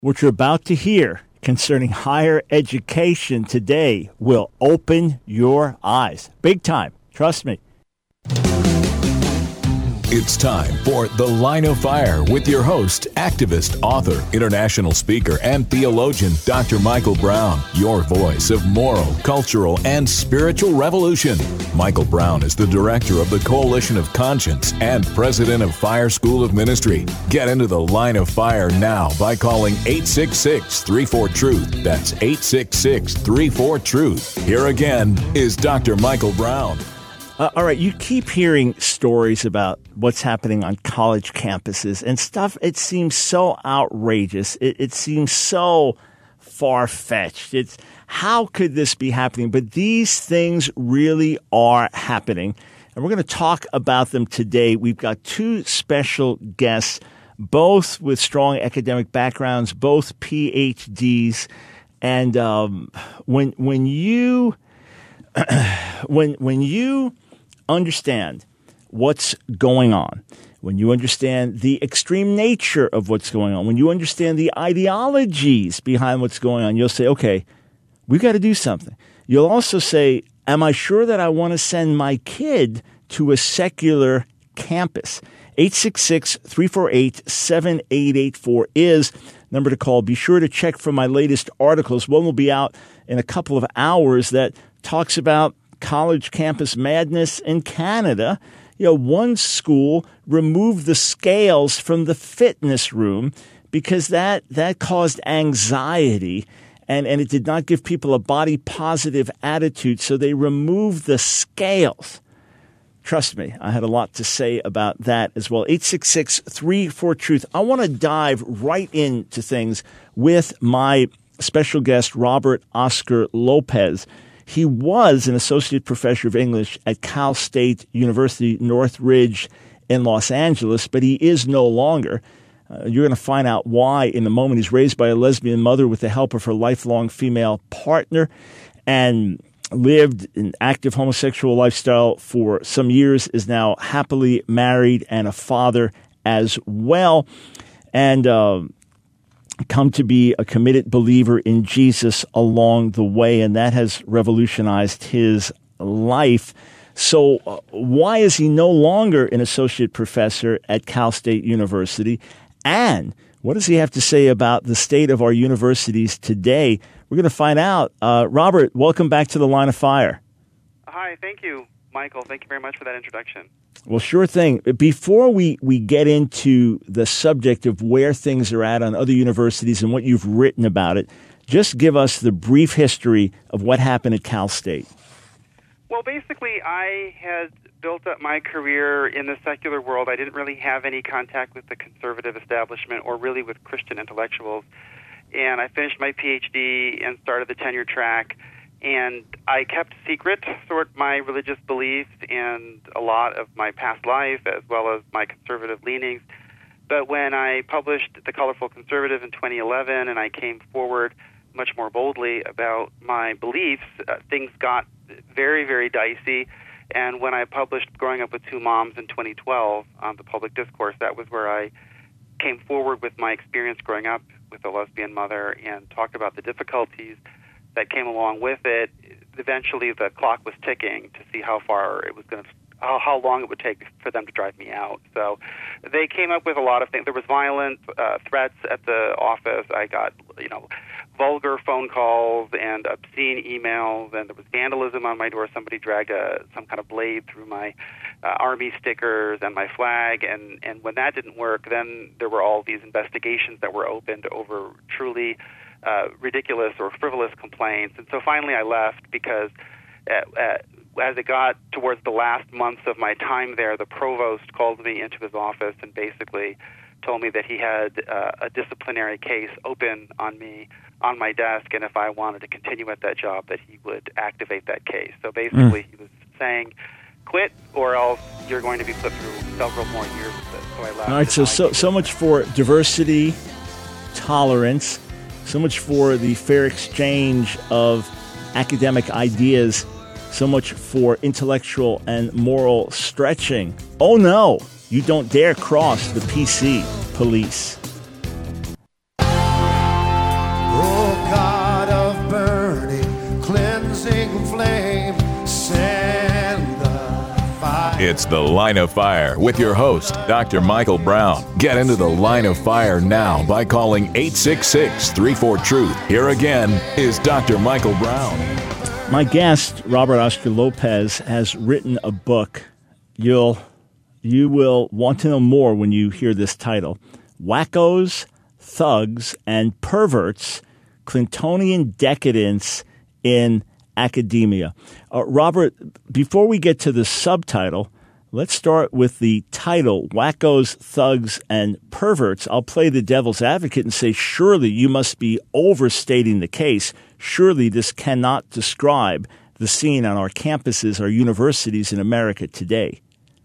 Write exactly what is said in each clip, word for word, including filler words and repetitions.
What you're about to hear concerning higher education today will open your eyes. Big time. Trust me. It's time for The Line of Fire with your host, activist, author, international speaker, and theologian, Doctor Michael Brown, your voice of moral, cultural, and spiritual revolution. Michael Brown is the director of the Coalition of Conscience and president of Fire School of Ministry. Get into The Line of Fire now by calling eight six six, three four, truth. That's eight six six, three four, truth. Here again is Doctor Michael Brown. Uh, all right, you keep hearing stories about what's happening on college campuses and stuff. It seems so outrageous. It, it seems so far-fetched. It's how could this be happening? But these things really are happening, and we're going to talk about them today. We've got two special guests, both with strong academic backgrounds, both P H Ds, and um, when when you when when you understand what's going on, when you understand the extreme nature of what's going on, when you understand the ideologies behind what's going on, you'll say, okay, we've got to do something. You'll also say, am I sure that I want to send my kid to a secular campus? eight six six, three four eight, seven eight eight four is the number to call. Be sure to check for my latest articles. One will be out in a couple of hours that talks about college campus madness in Canada. You know, one school removed the scales from the fitness room because that that caused anxiety and, and it did not give people a body positive attitude. So they removed the scales. Trust me, I had a lot to say about that as well. eight six six, three four, truth. I want to dive right into things with my special guest, Robert Oscar Lopez. He was an associate professor of English at Cal State University, Northridge in Los Angeles, but he is no longer. Uh, you're going to find out why in a moment. He's raised by a lesbian mother with the help of her lifelong female partner and lived an active homosexual lifestyle for some years, is now happily married and a father as well, and uh, come to be a committed believer in Jesus along the way, and that has revolutionized his life. So uh, why is he no longer an associate professor at Cal State University? And what does he have to say about the state of our universities today? We're going to find out. Uh, Robert, welcome back to The Line of Fire. Hi, thank you, Michael. Thank you very much for that introduction. Well, sure thing. Before we, we get into the subject of where things are at on other universities and what you've written about it, just give us the brief history of what happened at Cal State. Well, basically, I had built up my career in the secular world. I didn't really have any contact with the conservative establishment or really with Christian intellectuals. And I finished my P H D and started the tenure track. And I kept secret sort of my religious beliefs and a lot of my past life as well as my conservative leanings. But when I published The Colorful Conservative in twenty eleven and I came forward much more boldly about my beliefs, uh, things got very, very dicey. And when I published Growing Up with Two Moms in twenty twelve on the public discourse, that was where I came forward with my experience growing up with a lesbian mother and talked about the difficulties that came along with it. Eventually, the clock was ticking to see how far it was going to, how, how long it would take for them to drive me out. So they came up with a lot of things. There was violent uh, threats at the office. I got, you know, vulgar phone calls and obscene emails, and there was vandalism on my door. Somebody dragged a, some kind of blade through my uh, Army stickers and my flag, and, and when that didn't work, then there were all these investigations that were opened over truly Uh, ridiculous or frivolous complaints. And so finally I left because uh, uh, as it got towards the last months of my time there, the provost called me into his office and basically told me that he had uh, a disciplinary case open on me on my desk, and if I wanted to continue at that job, that he would activate that case. So basically mm. he was saying, quit or else you're going to be put through several more years of this. So I left. All right, so, so, so much for diversity, tolerance, so much for the fair exchange of academic ideas, so much for intellectual and moral stretching. Oh no, you don't dare cross the P C police. It's The Line of Fire with your host, Doctor Michael Brown. Get into the Line of Fire now by calling eight six six, three four, truth. Here again is Doctor Michael Brown. My guest, Robert Oscar Lopez, has written a book. You'll, you will want to know more when you hear this title. Wackos, Thugs, and Perverts, Clintonian Decadence in Academia. Uh, Robert, before we get to the subtitle, let's start with the title, Wackos, Thugs, and Perverts. I'll play the devil's advocate and say, surely you must be overstating the case. Surely this cannot describe the scene on our campuses, our universities in America today.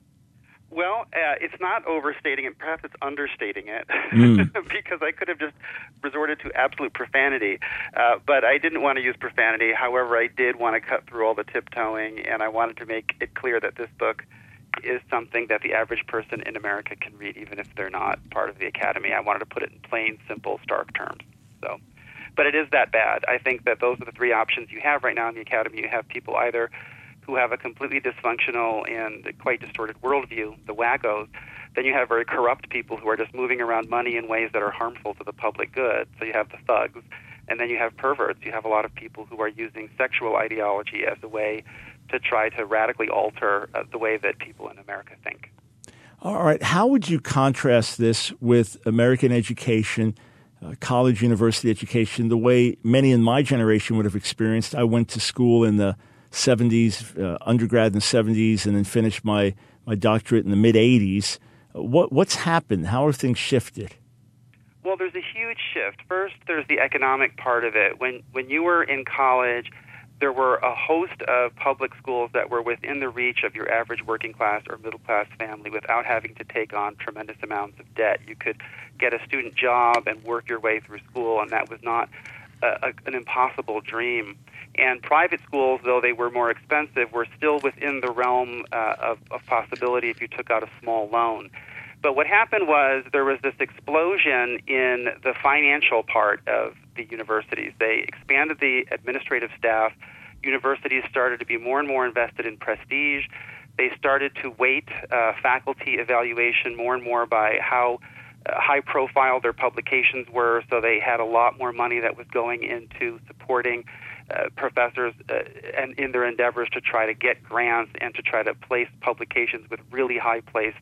Well, uh, it's not overstating it. Perhaps it's understating it, mm. because I could have just resorted to absolute profanity. Uh, but I didn't want to use profanity. However, I did want to cut through all the tiptoeing, and I wanted to make it clear that this book is something that the average person in America can read, even if they're not part of the academy. I wanted to put it in plain, simple, stark terms. So, but it is that bad. I think that those are the three options you have right now in the academy. You have people either who have a completely dysfunctional and quite distorted worldview, the wackos. Then you have very corrupt people who are just moving around money in ways that are harmful to the public good. So you have the thugs. And then you have perverts. You have a lot of people who are using sexual ideology as a way to try to radically alter uh, the way that people in America think. All right. How would you contrast this with American education, uh, college, university education, the way many in my generation would have experienced? I went to school in the seventies, uh, undergrad in the seventies, and then finished my, my doctorate in the mid-eighties. What, what's happened? How have things shifted? Well, there's a huge shift. First, there's the economic part of it. When when you were in college, there were a host of public schools that were within the reach of your average working class or middle class family without having to take on tremendous amounts of debt. You could get a student job and work your way through school, and that was not a, a, an impossible dream. And private schools, though they were more expensive, were still within the realm uh, of, of possibility if you took out a small loan. But what happened was there was this explosion in the financial part of the universities. They expanded the administrative staff. Universities started to be more and more invested in prestige. They started to weight uh, faculty evaluation more and more by how uh, high-profile their publications were, so they had a lot more money that was going into supporting Uh, professors uh, and in their endeavors to try to get grants and to try to place publications with really high-placed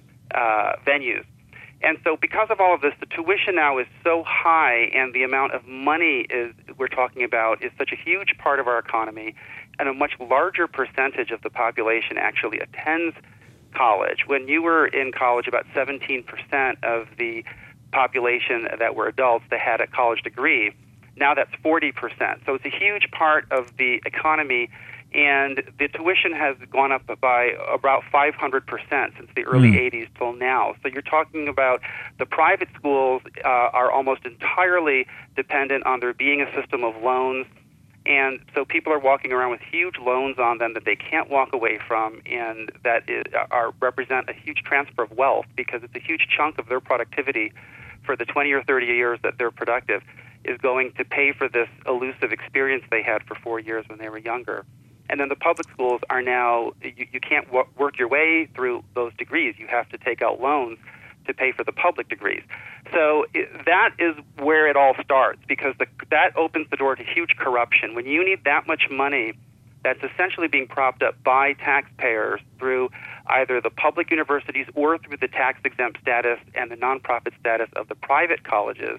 uh, venues. And so because of all of this, the tuition now is so high, and the amount of money is we're talking about is such a huge part of our economy, and a much larger percentage of the population actually attends college. When you were in college, about seventeen percent of the population that were adults that had a college degree. Now that's forty percent. So it's a huge part of the economy, and the tuition has gone up by about five hundred percent since the early mm. eighties till now. So you're talking about the private schools uh, are almost entirely dependent on there being a system of loans, and so people are walking around with huge loans on them that they can't walk away from, and that is, are represent a huge transfer of wealth because it's a huge chunk of their productivity for the twenty or thirty years that they're productive is going to pay for this elusive experience they had for four years when they were younger. And then the public schools are now, you, you can't w- work your way through those degrees. You have to take out loans to pay for the public degrees. So it, that is where it all starts, because the, that opens the door to huge corruption. When you need that much money that's essentially being propped up by taxpayers through either the public universities or through the tax-exempt status and the nonprofit status of the private colleges,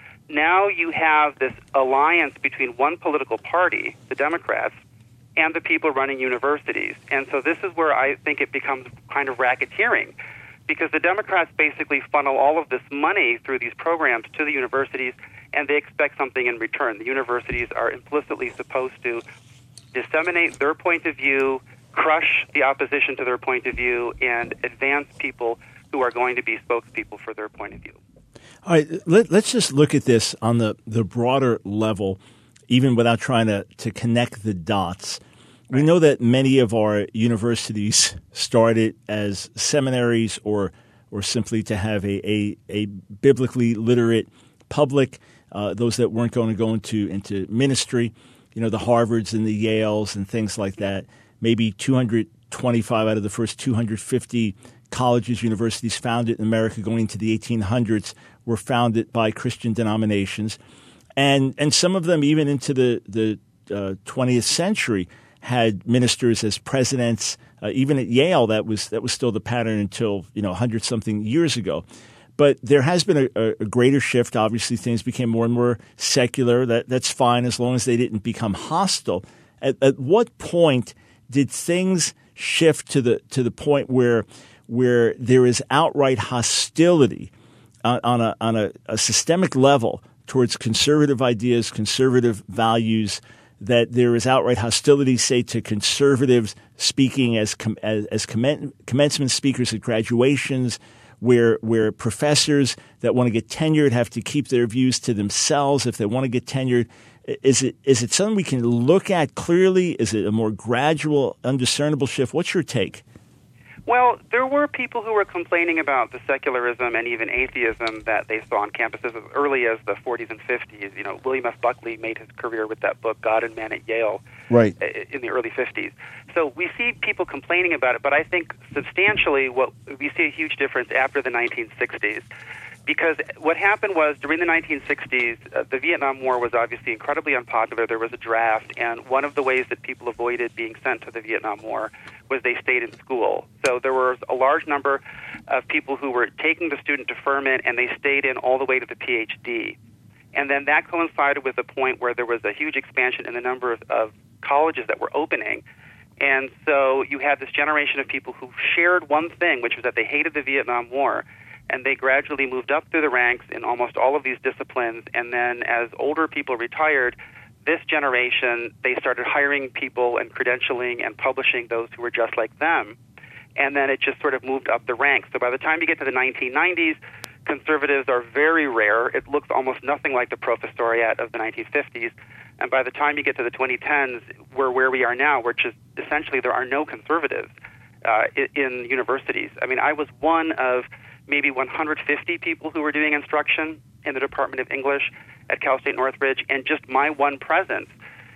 now you have this alliance between one political party, the Democrats, and the people running universities. And so this is where I think it becomes kind of racketeering, because the Democrats basically funnel all of this money through these programs to the universities, and they expect something in return. The universities are implicitly supposed to disseminate their point of view, crush the opposition to their point of view, and advance people who are going to be spokespeople for their point of view. All right, let, let's just look at this on the, the broader level, even without trying to, to connect the dots. Right. We know that many of our universities started as seminaries or or simply to have a, a, a biblically literate public, uh, those that weren't going to go into, into ministry, you know, the Harvards and the Yales and things like that, maybe two hundred, twenty-five out of the first two hundred fifty colleges, universities founded in America going into the eighteen hundreds were founded by Christian denominations. And and some of them, even into the, the uh, twentieth century, had ministers as presidents. Uh, even at Yale, that was that was still the pattern until, you know, one hundred something years ago. But there has been a, a greater shift. Obviously, things became more and more secular. That that's fine as long as they didn't become hostile. At, at what point did things shift to the to the point where where there is outright hostility on, on a on a, a systemic level towards conservative ideas, conservative values? That there is outright hostility, say, to conservatives speaking as com- as, as commen- commencement speakers at graduations, where where professors that want to get tenured have to keep their views to themselves if they want to get tenured. Is it is it something we can look at clearly? Is it a more gradual, undiscernible shift? What's your take? Well, there were people who were complaining about the secularism and even atheism that they saw on campuses as early as the forties and fifties. You know, William F. Buckley made his career with that book, God and Man at Yale, right, in the early fifties. So we see people complaining about it, but I think substantially what we see a huge difference after the nineteen sixties. Because what happened was during the nineteen sixties, uh, the Vietnam War was obviously incredibly unpopular. There was a draft, and one of the ways that people avoided being sent to the Vietnam War was they stayed in school. So there was a large number of people who were taking the student deferment, and they stayed in all the way to the P H D. And then that coincided with a point where there was a huge expansion in the number of, of colleges that were opening. And so you had this generation of people who shared one thing, which was that they hated the Vietnam War. And they gradually moved up through the ranks in almost all of these disciplines. And then as older people retired, this generation, they started hiring people and credentialing and publishing those who were just like them. And then it just sort of moved up the ranks. So by the time you get to the nineteen nineties, conservatives are very rare. It looks almost nothing like the professoriate of the nineteen fifties. And by the time you get to the twenty tens, we're where we are now, which is essentially there are no conservatives uh, in, in universities. I mean, I was one of maybe one hundred fifty people who were doing instruction in the Department of English at Cal State Northridge, and just my one presence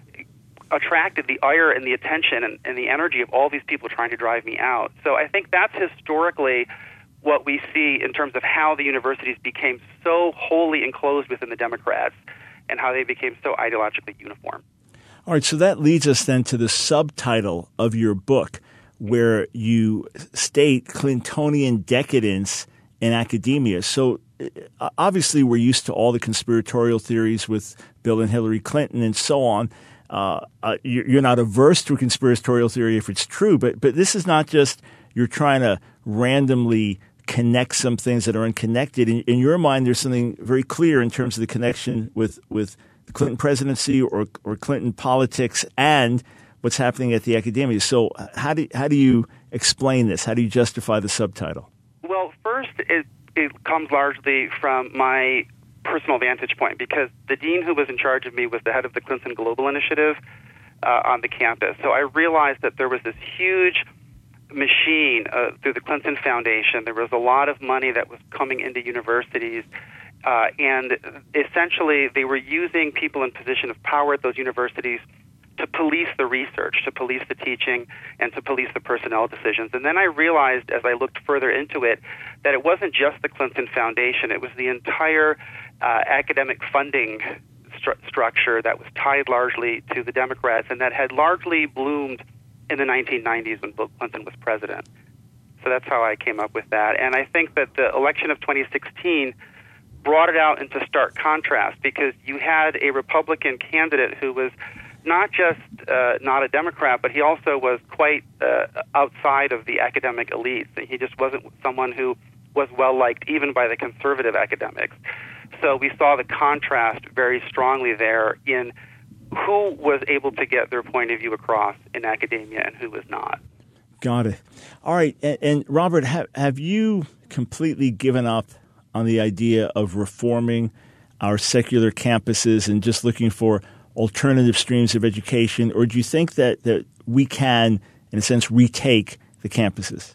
attracted the ire and the attention and, and the energy of all these people trying to drive me out. So I think that's historically what we see in terms of how the universities became so wholly enclosed within the Democrats and how they became so ideologically uniform. All right, so that leads us then to the subtitle of your book, where you state Clintonian decadence in academia. So uh, obviously we're used to all the conspiratorial theories with Bill and Hillary Clinton and so on. Uh, uh, you're not averse to a conspiratorial theory if it's true, but but this is not just you're trying to randomly connect some things that are unconnected. In, in your mind, there's something very clear in terms of the connection with, with the Clinton presidency or or Clinton politics and what's happening at the academia. So how do how do you explain this? How do you justify the subtitle? Well, first, it, it comes largely from my personal vantage point, because the dean who was in charge of me was the head of the Clinton Global Initiative uh, on the campus. So I realized that there was this huge machine uh, through the Clinton Foundation. There was a lot of money that was coming into universities, uh, and essentially they were using people in position of power at those universities to police the research, to police the teaching, and to police the personnel decisions. And then I realized as I looked further into it that it wasn't just the Clinton Foundation, it was the entire uh, academic funding stru- structure that was tied largely to the Democrats and that had largely bloomed in the nineteen nineties when Bill Clinton was president. So that's how I came up with that. And I think that the election of twenty sixteen brought it out into stark contrast, because you had a Republican candidate who was not just uh, not a Democrat, but he also was quite uh, outside of the academic elites. He just wasn't someone who was well-liked even by the conservative academics. So we saw the contrast very strongly there in who was able to get their point of view across in academia and who was not. Got it. All right. And, and Robert, have, have you completely given up on the idea of reforming our secular campuses and just looking for alternative streams of education, or do you think that, that we can, in a sense, retake the campuses?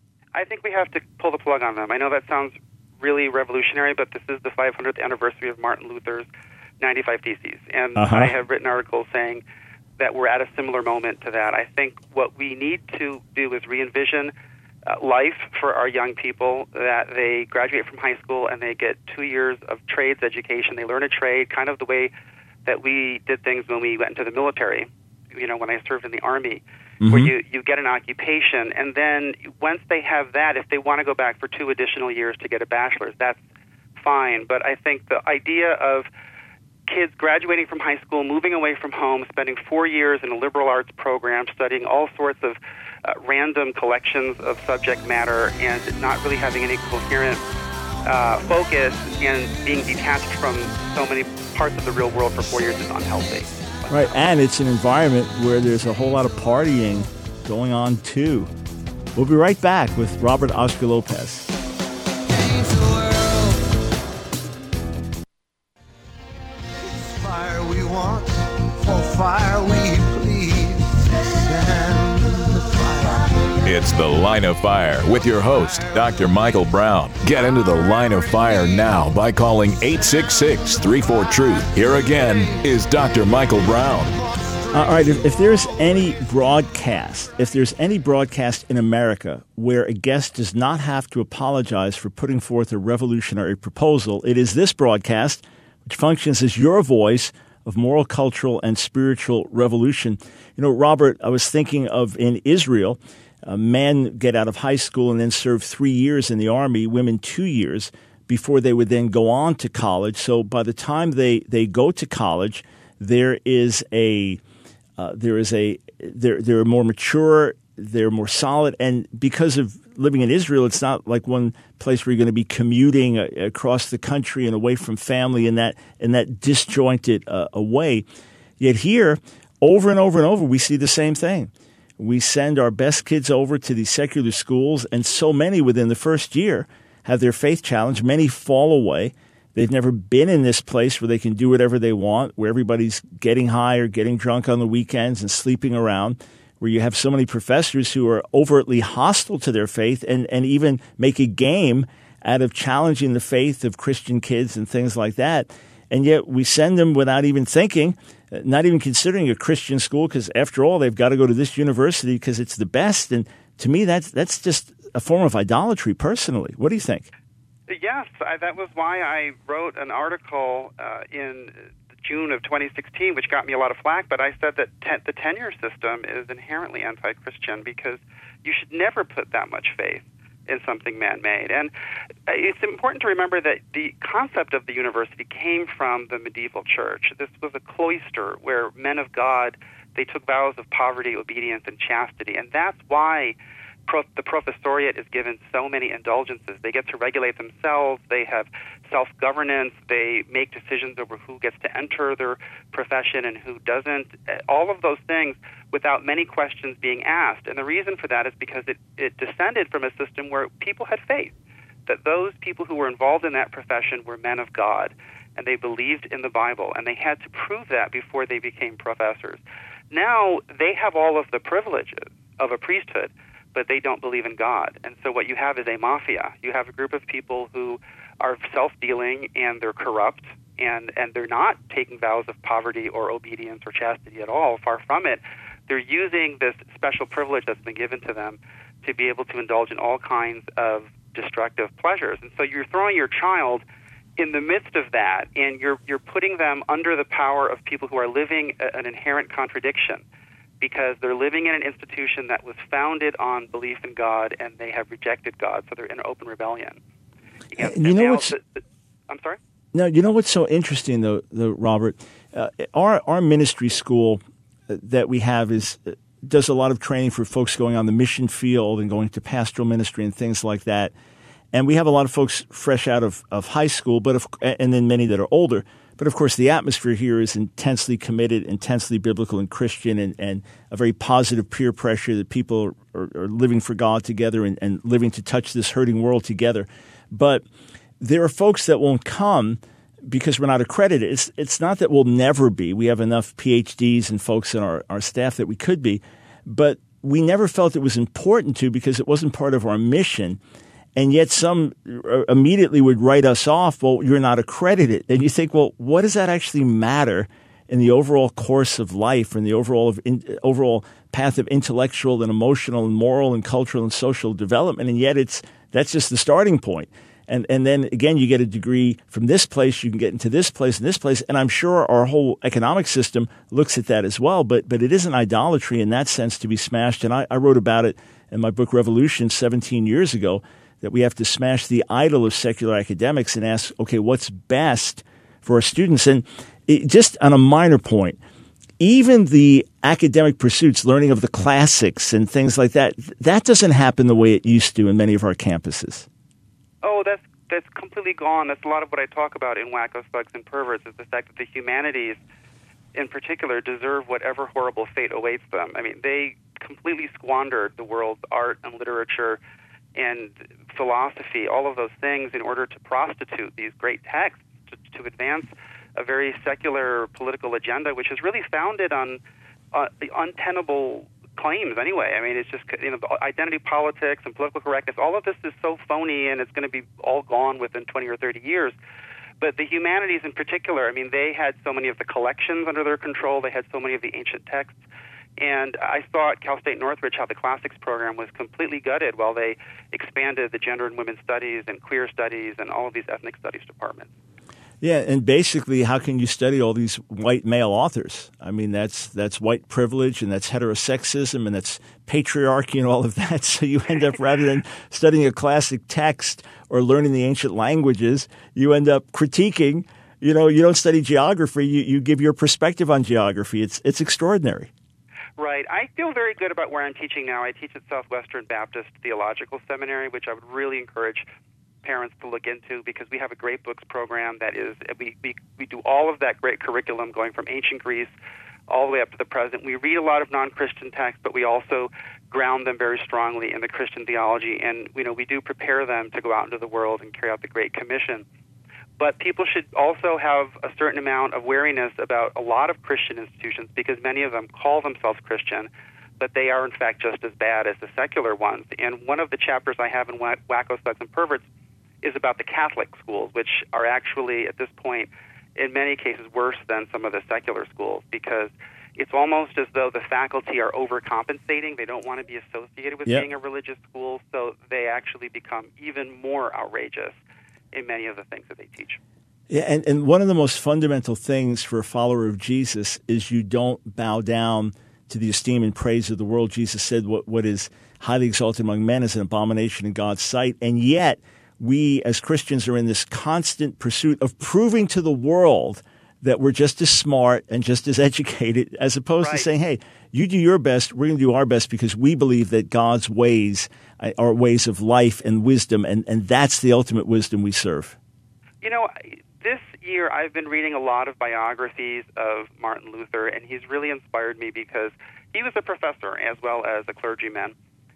I think we have to pull the plug on them. I know that sounds really revolutionary, but this is the five hundredth anniversary of Martin Luther's ninety-five Theses. And uh-huh. I have written articles saying that we're at a similar moment to that. I think what we need to do is re-envision uh, life for our young people, that they graduate from high school and they get two years of trades education. They learn a trade, kind of the way that we did things when we went into the military, you know, when I served in the Army, mm-hmm. where you, you get an occupation. And then once they have that, if they want to go back for two additional years to get a bachelor's, that's fine. But I think the idea of kids graduating from high school, moving away from home, spending four years in a liberal arts program, studying all sorts of uh, random collections of subject matter and not really having any coherent uh, focus and being detached from so many parts of the real world for four years is unhealthy. Right, and it's an environment where there's a whole lot of partying going on too. We'll be right back with Robert Oscar Lopez. Fire we please, send the fire. It's The Line of Fire with your host, Doctor Michael Brown. Get into the Line of Fire now by calling eight six six, three four, truth. Here again is Doctor Michael Brown. All right, if, if there's any broadcast, if there's any broadcast in America where a guest does not have to apologize for putting forth a revolutionary proposal, it is this broadcast, which functions as your voice of moral, cultural, and spiritual revolution. You know, Robert, I was thinking of in Israel, uh, men get out of high school and then serve three years in the army, women two years, before they would then go on to college. So by the time they, they go to college, there is a uh, there is a they're they're more mature, they're more solid, and because of living in Israel, it's not like one place where you're going to be commuting uh, across the country and away from family in that in that disjointed uh, a way. Yet here, over and over and over, we see the same thing. We send our best kids over to these secular schools, and so many within the first year have their faith challenged. Many fall away. They've never been in this place where they can do whatever they want, where everybody's getting high or getting drunk on the weekends and sleeping around, where you have so many professors who are overtly hostile to their faith and, and even make a game out of challenging the faith of Christian kids and things like that. And yet we send them without even thinking, not even considering a Christian school, because after all, they've got to go to this university because it's the best. And to me, that's that's just a form of idolatry personally. What do you think? Yes, I, that was why I wrote an article uh, in June of twenty sixteen, which got me a lot of flack, but I said that ten- the tenure system is inherently anti-Christian because you should never put that much faith in something man-made. And it's important to remember that the concept of the university came from the medieval church. This was a cloister where men of God, they took vows of poverty, obedience, and chastity, and that's why Pro- the professoriate is given so many indulgences. They get to regulate themselves. They have self-governance. They make decisions over who gets to enter their profession and who doesn't. All of those things without many questions being asked. And the reason for that is because it, it descended from a system where people had faith, that those people who were involved in that profession were men of God, and they believed in the Bible, and they had to prove that before they became professors. Now they have all of the privileges of a priesthood, but they don't believe in God. And so what you have is a mafia. You have a group of people who are self-dealing and they're corrupt, and, and they're not taking vows of poverty or obedience or chastity at all. Far from it. They're using this special privilege that's been given to them to be able to indulge in all kinds of destructive pleasures. And so you're throwing your child in the midst of that, and you're you're putting them under the power of people who are living a, an inherent contradiction, because they're living in an institution that was founded on belief in God, and they have rejected God, so they're in open rebellion. Against, you know what's? Also, I'm sorry? No, you know what's so interesting, though, though Robert? Uh, our our ministry school that we have is uh, does a lot of training for folks going on the mission field and going to pastoral ministry and things like that. And we have a lot of folks fresh out of, of high school, but of, and then many that are older. But of course, the atmosphere here is intensely committed, intensely biblical and Christian, and, and a very positive peer pressure that people are, are living for God together and, and living to touch this hurting world together. But there are folks that won't come because we're not accredited. It's it's not that we'll never be. We have enough P H Ds and folks in our, our staff that we could be. But we never felt it was important to because it wasn't part of our mission. And yet some immediately would write us off, well, you're not accredited. And you think, well, what does that actually matter in the overall course of life and the overall of in, overall path of intellectual and emotional and moral and cultural and social development. And yet it's that's just the starting point. And and then, again, you get a degree from this place, you can get into this place and this place. And I'm sure our whole economic system looks at that as well. But but it isn't idolatry in that sense to be smashed. And I, I wrote about it in my book Revolution seventeen years ago, that we have to smash the idol of secular academics and ask, okay, what's best for our students? And it, just on a minor point, even the academic pursuits, learning of the classics and things like that, that doesn't happen the way it used to in many of our campuses. Oh, that's that's completely gone. That's a lot of what I talk about in Wackos, Thugs, and Perverts, is the fact that the humanities, in particular, deserve whatever horrible fate awaits them. I mean, they completely squandered the world's art and literature and philosophy, all of those things, in order to prostitute these great texts to, to advance a very secular political agenda, which is really founded on uh, the untenable claims anyway. I mean, it's just, you know, identity politics and political correctness, all of this is so phony, and it's going to be all gone within twenty or thirty years. But the humanities in particular, I mean, they had so many of the collections under their control, they had so many of the ancient texts. And I saw at Cal State Northridge how the classics program was completely gutted while they expanded the gender and women's studies and queer studies and all of these ethnic studies departments. Yeah, and basically, how can you study all these white male authors? I mean, that's that's white privilege, and that's heterosexism, and that's patriarchy, and all of that. So you end up, rather than studying a classic text or learning the ancient languages, you end up critiquing. You know, you don't study geography; you, you give your perspective on geography. It's it's extraordinary. Right. I feel very good about where I'm teaching now. I teach at Southwestern Baptist Theological Seminary, which I would really encourage parents to look into, because we have a great books program that is, we, we, we do all of that great curriculum going from ancient Greece all the way up to the present. We read a lot of non-Christian texts, but we also ground them very strongly in the Christian theology, and you know, we do prepare them to go out into the world and carry out the Great Commission. But people should also have a certain amount of wariness about a lot of Christian institutions, because many of them call themselves Christian, but they are in fact just as bad as the secular ones. And one of the chapters I have in Wackos, Thugs, and Perverts is about the Catholic schools, which are actually, at this point, in many cases worse than some of the secular schools, because it's almost as though the faculty are overcompensating. They don't want to be associated with yep. being a religious school, so they actually become even more outrageous in many of the things that they teach. Yeah, and, and one of the most fundamental things for a follower of Jesus is you don't bow down to the esteem and praise of the world. Jesus said what, what is highly exalted among men is an abomination in God's sight, and yet we as Christians are in this constant pursuit of proving to the world that we're just as smart and just as educated, as opposed right. to saying, hey, you do your best, we're going to do our best, because we believe that God's ways are ways of life and wisdom, and, and that's the ultimate wisdom we serve. You know, this year I've been reading a lot of biographies of Martin Luther, and he's really inspired me because he was a professor as well as a clergyman,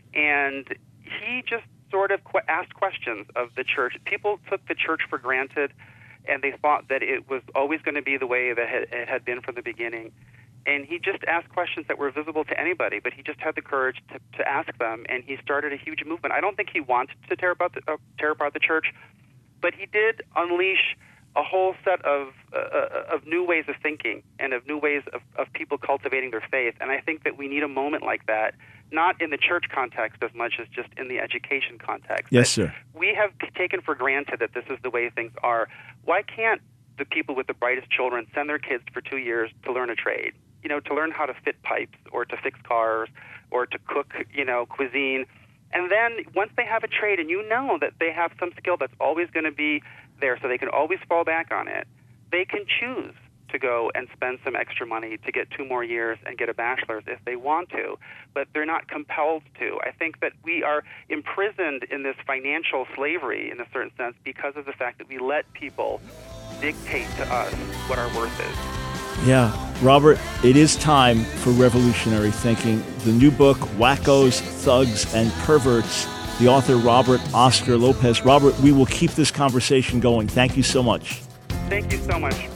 and he just sort of qu- asked questions of the church. People took the church for granted, and they thought that it was always going to be the way that it had been from the beginning. And he just asked questions that were visible to anybody, but he just had the courage to, to ask them, and he started a huge movement. I don't think he wanted to tear apart the, uh, tear apart the church, but he did unleash a whole set of uh, of new ways of thinking and of new ways of, of people cultivating their faith. And I think that we need a moment like that, not in the church context as much as just in the education context. Yes, sir. We have taken for granted that this is the way things are. Why can't the people with the brightest children send their kids for two years to learn a trade? You know, to learn how to fit pipes or to fix cars or to cook, you know, cuisine. And then once they have a trade and you know that they have some skill that's always going to be there so they can always fall back on it, they can choose to go and spend some extra money to get two more years and get a bachelor's if they want to, but they're not compelled to. I think that we are imprisoned in this financial slavery in a certain sense because of the fact that we let people dictate to us what our worth is. Yeah, Robert, it is time for revolutionary thinking. The new book, Wackos, Thugs, and Perverts, the author Robert Oscar Lopez. Robert, we will keep this conversation going. Thank you so much. Thank you so much.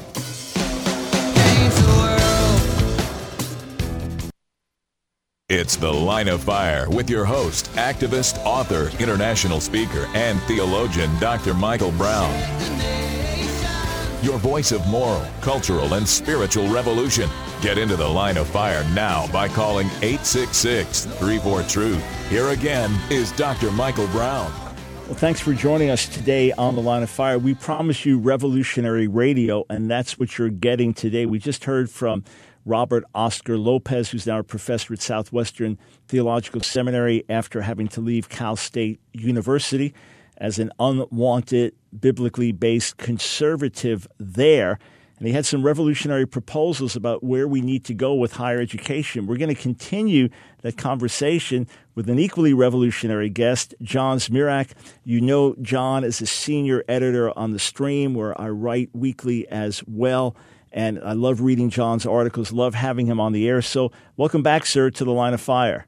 It's The Line of Fire with your host, activist, author, international speaker, and theologian, Doctor Michael Brown. your voice of moral, cultural, and spiritual revolution. Get into the Line of Fire now by calling eight six six, three four, TRUTH. Here again is Doctor Michael Brown. Well, thanks for joining us today on the Line of Fire. We promise you revolutionary radio, and that's what you're getting today. We just heard from Robert Oscar Lopez, who's now a professor at Southwestern Theological Seminary after having to leave Cal State University as an unwanted, biblically based conservative there. And he had some revolutionary proposals about where we need to go with higher education. We're going to continue that conversation with an equally revolutionary guest, John Zmirak. You know John is a senior editor on The Stream, where I write weekly as well. And I love reading John's articles, love having him on the air. So welcome back, sir, to the Line of Fire.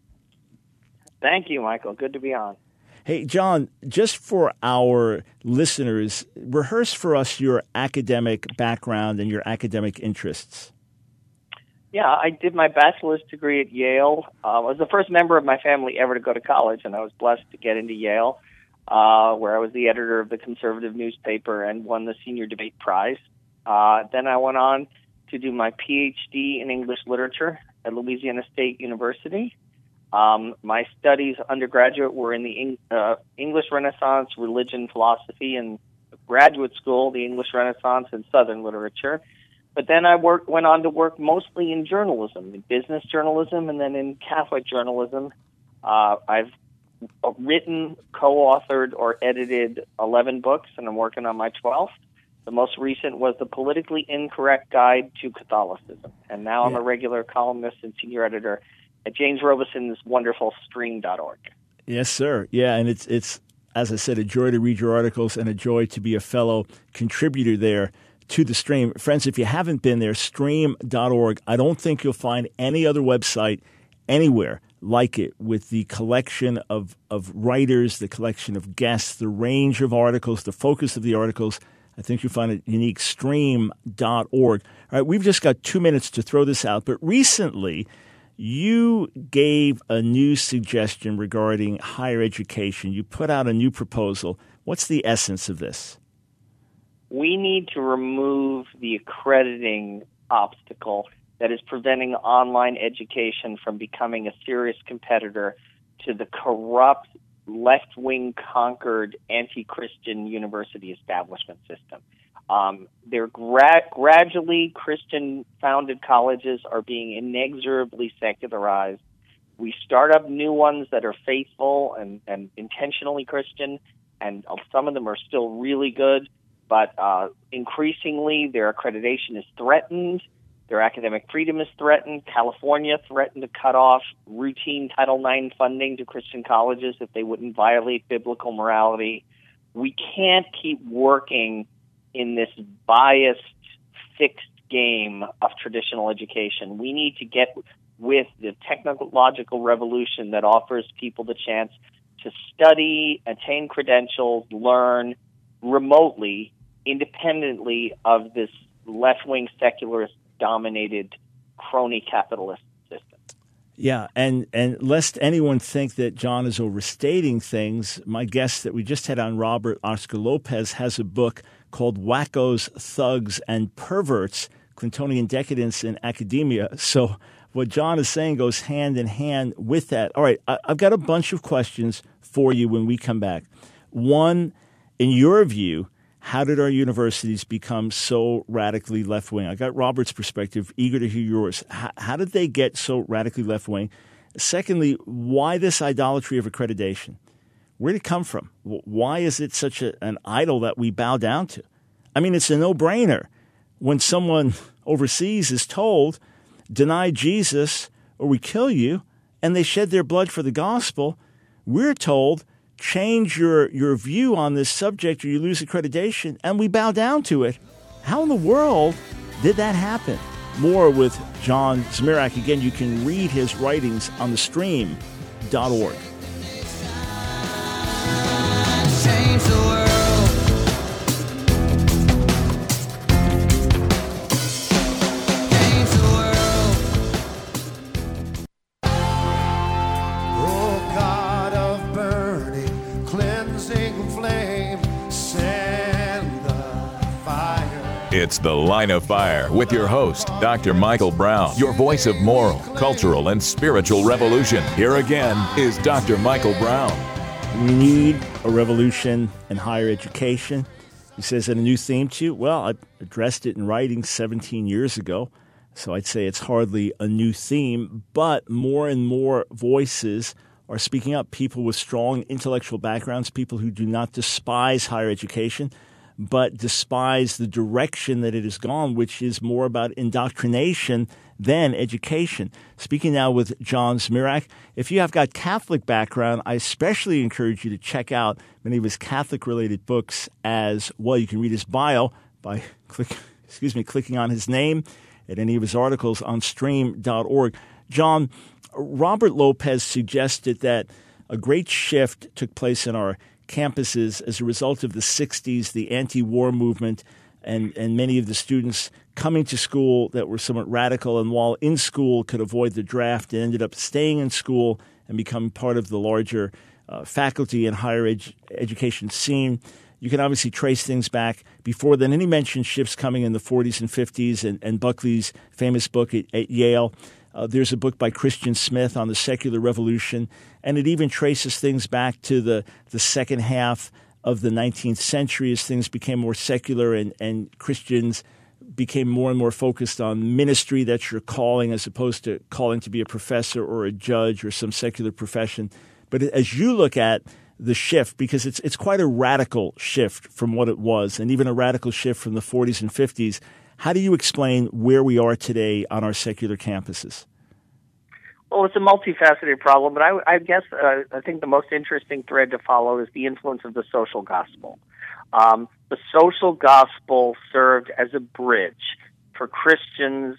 Thank you, Michael. Good to be on. Hey, John, just for our listeners, rehearse for us your academic background and your academic interests. Yeah, I did my bachelor's degree at Yale. Uh, I was the first member of my family ever to go to college, and I was blessed to get into Yale, uh, where I was the editor of the conservative newspaper and won the Senior Debate Prize. Uh, then I went on to do my P H D in English literature at Louisiana State University. Um, my studies undergraduate were in the uh, English Renaissance, religion, philosophy, and graduate school, the English Renaissance and Southern literature. But then I worked, went on to work mostly in journalism, in business journalism, and then in Catholic journalism. Uh, I've written, co-authored, or edited eleven books, and I'm working on my twelfth. The most recent was The Politically Incorrect Guide to Catholicism. And now I'm yeah. a regular columnist and senior editor at James Robison's wonderful stream dot org. Yes, sir. Yeah, and it's, it's as I said, a joy to read your articles and a joy to be a fellow contributor there to the Stream. Friends, if you haven't been there, stream dot org. I don't think you'll find any other website anywhere like it, with the collection of, of writers, the collection of guests, the range of articles, the focus of the articles. I think you'll find it unique, stream dot org. All right, we've just got two minutes to throw this out, but recently you gave a new suggestion regarding higher education. You put out a new proposal. What's the essence of this? We need to remove the accrediting obstacle that is preventing online education from becoming a serious competitor to the corrupt, left-wing conquered anti-Christian university establishment system. Um, they're gra- gradually Christian-founded colleges are being inexorably secularized. We start up new ones that are faithful and, and intentionally Christian, and some of them are still really good, but uh, increasingly their accreditation is threatened. Their academic freedom is threatened. California threatened to cut off routine Title nine funding to Christian colleges if they wouldn't violate biblical morality. We can't keep working in this biased, fixed game of traditional education. We need to get with the technological revolution that offers people the chance to study, attain credentials, learn remotely, independently of this left-wing secularist dominated crony capitalist system. Yeah, and, and lest anyone think that John is overstating things, my guest that we just had on, Robert Oscar Lopez, has a book called Wackos, Thugs, and Perverts, Clintonian Decadence in Academia. So what John is saying goes hand in hand with that. All right, I, I've got a bunch of questions for you when we come back. One, in your view, how did our universities become so radically left-wing? I got Robert's perspective, eager to hear yours. How, how did they get so radically left-wing? Secondly, why this idolatry of accreditation? Where did it come from? Why is it such a, an idol that we bow down to? I mean, it's a no-brainer. When someone overseas is told, deny Jesus or we kill you, and they shed their blood for the gospel, we're told, change your, your view on this subject or you lose accreditation, and we bow down to it. How in the world did that happen? More with John Zmirak. Again, you can read his writings on the stream dot org. Change the world. Change the world. Oh God of burning, cleansing flame, send the fire. It's The Line of Fire with your host, Doctor Michael Brown, your voice of moral, cultural, and spiritual revolution. Here again is Doctor Michael Brown. We need a revolution in higher education. He says, and a new theme to you? Well, I addressed it in writing seventeen years ago, so I'd say it's hardly a new theme, but more and more voices are speaking up. People with strong intellectual backgrounds, people who do not despise higher education, but despise the direction that it has gone, which is more about indoctrination than education. Speaking now with John Zmirak. If you have got Catholic background, I especially encourage you to check out many of his Catholic-related books as well. You can read his bio by click, excuse me, clicking on his name at any of his articles on stream dot org. John, Robert Lopez suggested that a great shift took place in our campuses as a result of the sixties, the anti-war movement, and, and many of the students coming to school that were somewhat radical, and while in school could avoid the draft, and ended up staying in school and becoming part of the larger uh, faculty and higher ed- education scene. You can obviously trace things back before then. And he mentioned shifts coming in the forties and fifties, and, and Buckley's famous book at, at Yale. Uh, there's a book by Christian Smith on the secular revolution, and it even traces things back to the, the second half of the nineteenth century as things became more secular and, and Christians became more and more focused on ministry, that's your calling, as opposed to calling to be a professor or a judge or some secular profession. But as you look at the shift, because it's it's quite a radical shift from what it was, and even a radical shift from the forties and fifties, how do you explain where we are today on our secular campuses? Well, it's a multifaceted problem, but I, I guess uh, I think the most interesting thread to follow is the influence of the social gospel. Um, the social gospel served as a bridge for Christians,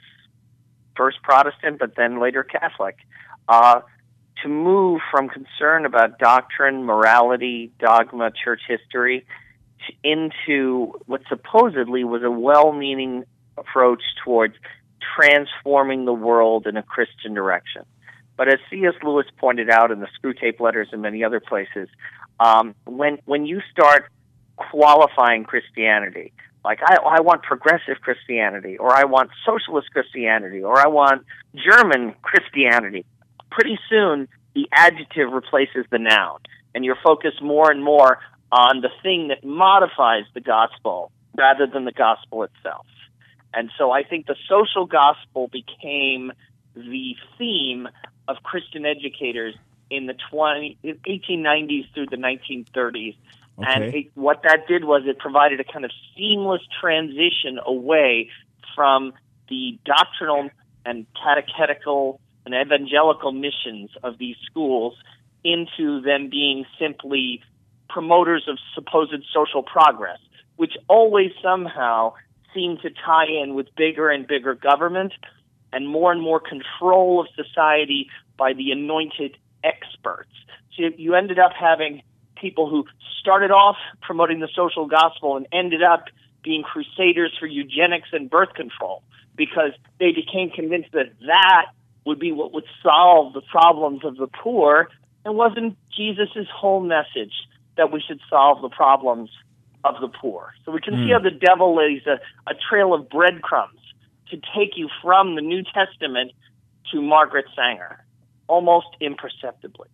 first Protestant, but then later Catholic, uh, to move from concern about doctrine, morality, dogma, church history, to, into what supposedly was a well-meaning approach towards transforming the world in a Christian direction. But as C S Lewis pointed out in the Screwtape Letters and many other places, um, when when you start qualifying Christianity, like I, I want progressive Christianity, or I want socialist Christianity, or I want German Christianity, pretty soon the adjective replaces the noun, and you're focused more and more on the thing that modifies the gospel rather than the gospel itself. And so I think the social gospel became the theme of Christian educators in the twenty, eighteen nineties through the nineteen thirties. Okay. And it, what that did was it provided a kind of seamless transition away from the doctrinal and catechetical and evangelical missions of these schools into them being simply promoters of supposed social progress, which always somehow seemed to tie in with bigger and bigger government and more and more control of society by the anointed experts. So you ended up having people who started off promoting the social gospel and ended up being crusaders for eugenics and birth control because they became convinced that that would be what would solve the problems of the poor, and wasn't Jesus' whole message that we should solve the problems of the poor. So we can mm. see how the devil lays a, a trail of breadcrumbs to take you from the New Testament to Margaret Sanger, almost imperceptibly.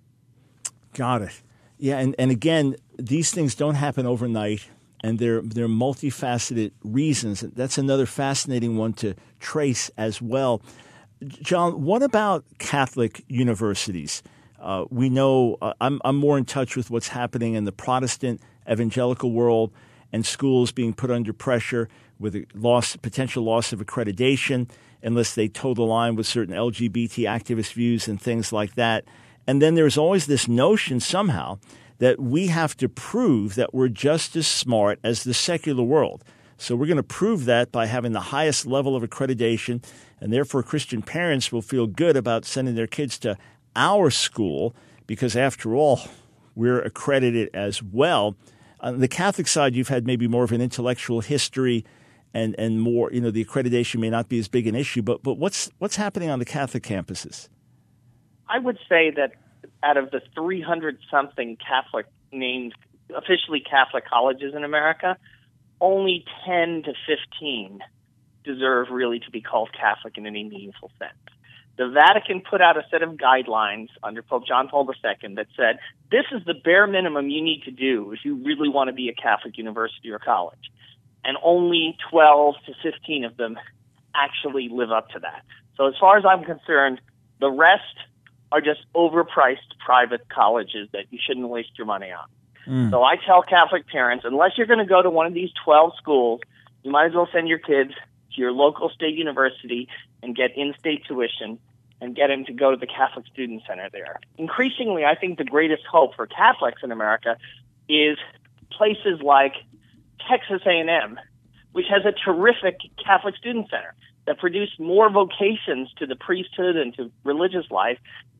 Got it. Yeah, and, and again, these things don't happen overnight, and they're, they're multifaceted reasons. That's another fascinating one to trace as well. John, what about Catholic universities? Uh, we know uh, I'm, I'm more in touch with what's happening in the Protestant evangelical world and schools being put under pressure with a loss, potential loss of accreditation unless they toe the line with certain L G B T activist views and things like that. And then there's always this notion somehow that we have to prove that we're just as smart as the secular world. So we're going to prove that by having the highest level of accreditation, and therefore Christian parents will feel good about sending their kids to our school because, after all, we're accredited as well. On the Catholic side, you've had maybe more of an intellectual history and, and more, you know, the accreditation may not be as big an issue, but but what's what's happening on the Catholic campuses? I would say that out of the three hundred something Catholic named, officially Catholic colleges in America, only ten to fifteen deserve really to be called Catholic in any meaningful sense. The Vatican put out a set of guidelines under Pope John Paul the Second that said, this is the bare minimum you need to do if you really want to be a Catholic university or college. And only twelve to fifteen of them actually live up to that. So as far as I'm concerned, the rest are just overpriced private colleges that you shouldn't waste your money on. Mm. So I tell Catholic parents, unless you're going to go to one of these twelve schools, you might as well send your kids to your local state university and get in-state tuition and get them to go to the Catholic Student Center there. Increasingly, I think the greatest hope for Catholics in America is places like Texas A and M, which has a terrific Catholic Student Center that produced more vocations to the priesthood and to religious life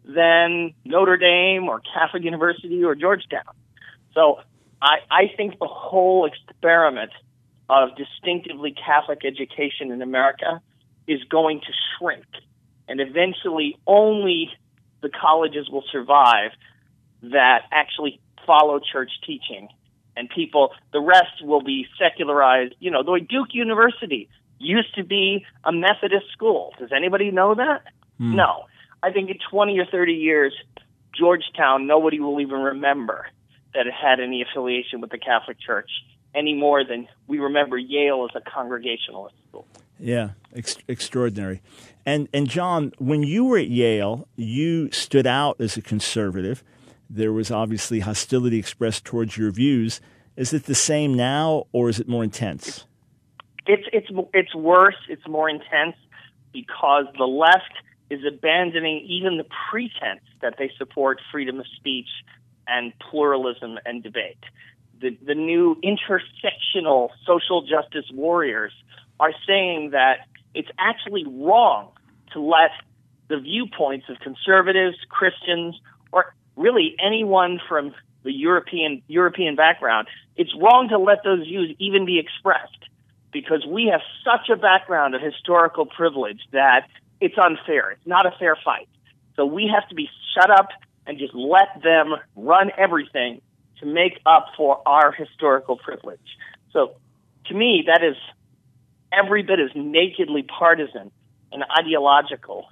than Notre Dame or Catholic University or Georgetown. So I, I think the whole experiment of distinctively Catholic education in America is going to shrink. And eventually only the colleges will survive that actually follow church teaching. And people, the rest will be secularized. You know, the way Duke University used to be a Methodist school. Does anybody know that? Mm. No. I think in twenty or thirty years, Georgetown, nobody will even remember that it had any affiliation with the Catholic Church any more than we remember Yale as a Congregationalist school. Yeah, ex- extraordinary. And and John, when you were at Yale, you stood out as a conservative. There was obviously hostility expressed towards your views. Is it the same now, or is it more intense? It's it's it's worse. It's more intense because the left is abandoning even the pretense that they support freedom of speech and pluralism and debate. The the new intersectional social justice warriors are saying that it's actually wrong to let the viewpoints of conservatives, Christians, or really anyone from the European European background, it's wrong to let those views even be expressed because we have such a background of historical privilege that it's unfair. It's not a fair fight. So we have to be shut up and just let them run everything to make up for our historical privilege. So to me, that is every bit as nakedly partisan and ideological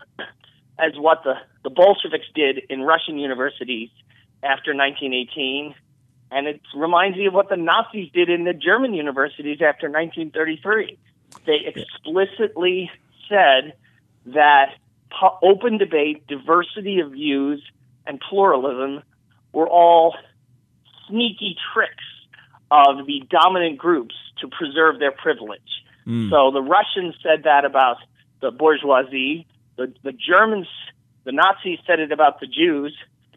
as what the, the Bolsheviks did in Russian universities after nineteen eighteen. And it reminds me of what the Nazis did in the German universities after nineteen thirty-three. They explicitly said that open debate, diversity of views, and pluralism were all sneaky tricks of the dominant groups to preserve their privilege. Mm. So the Russians said that about the bourgeoisie. The, the Germans, the Nazis said it about the Jews.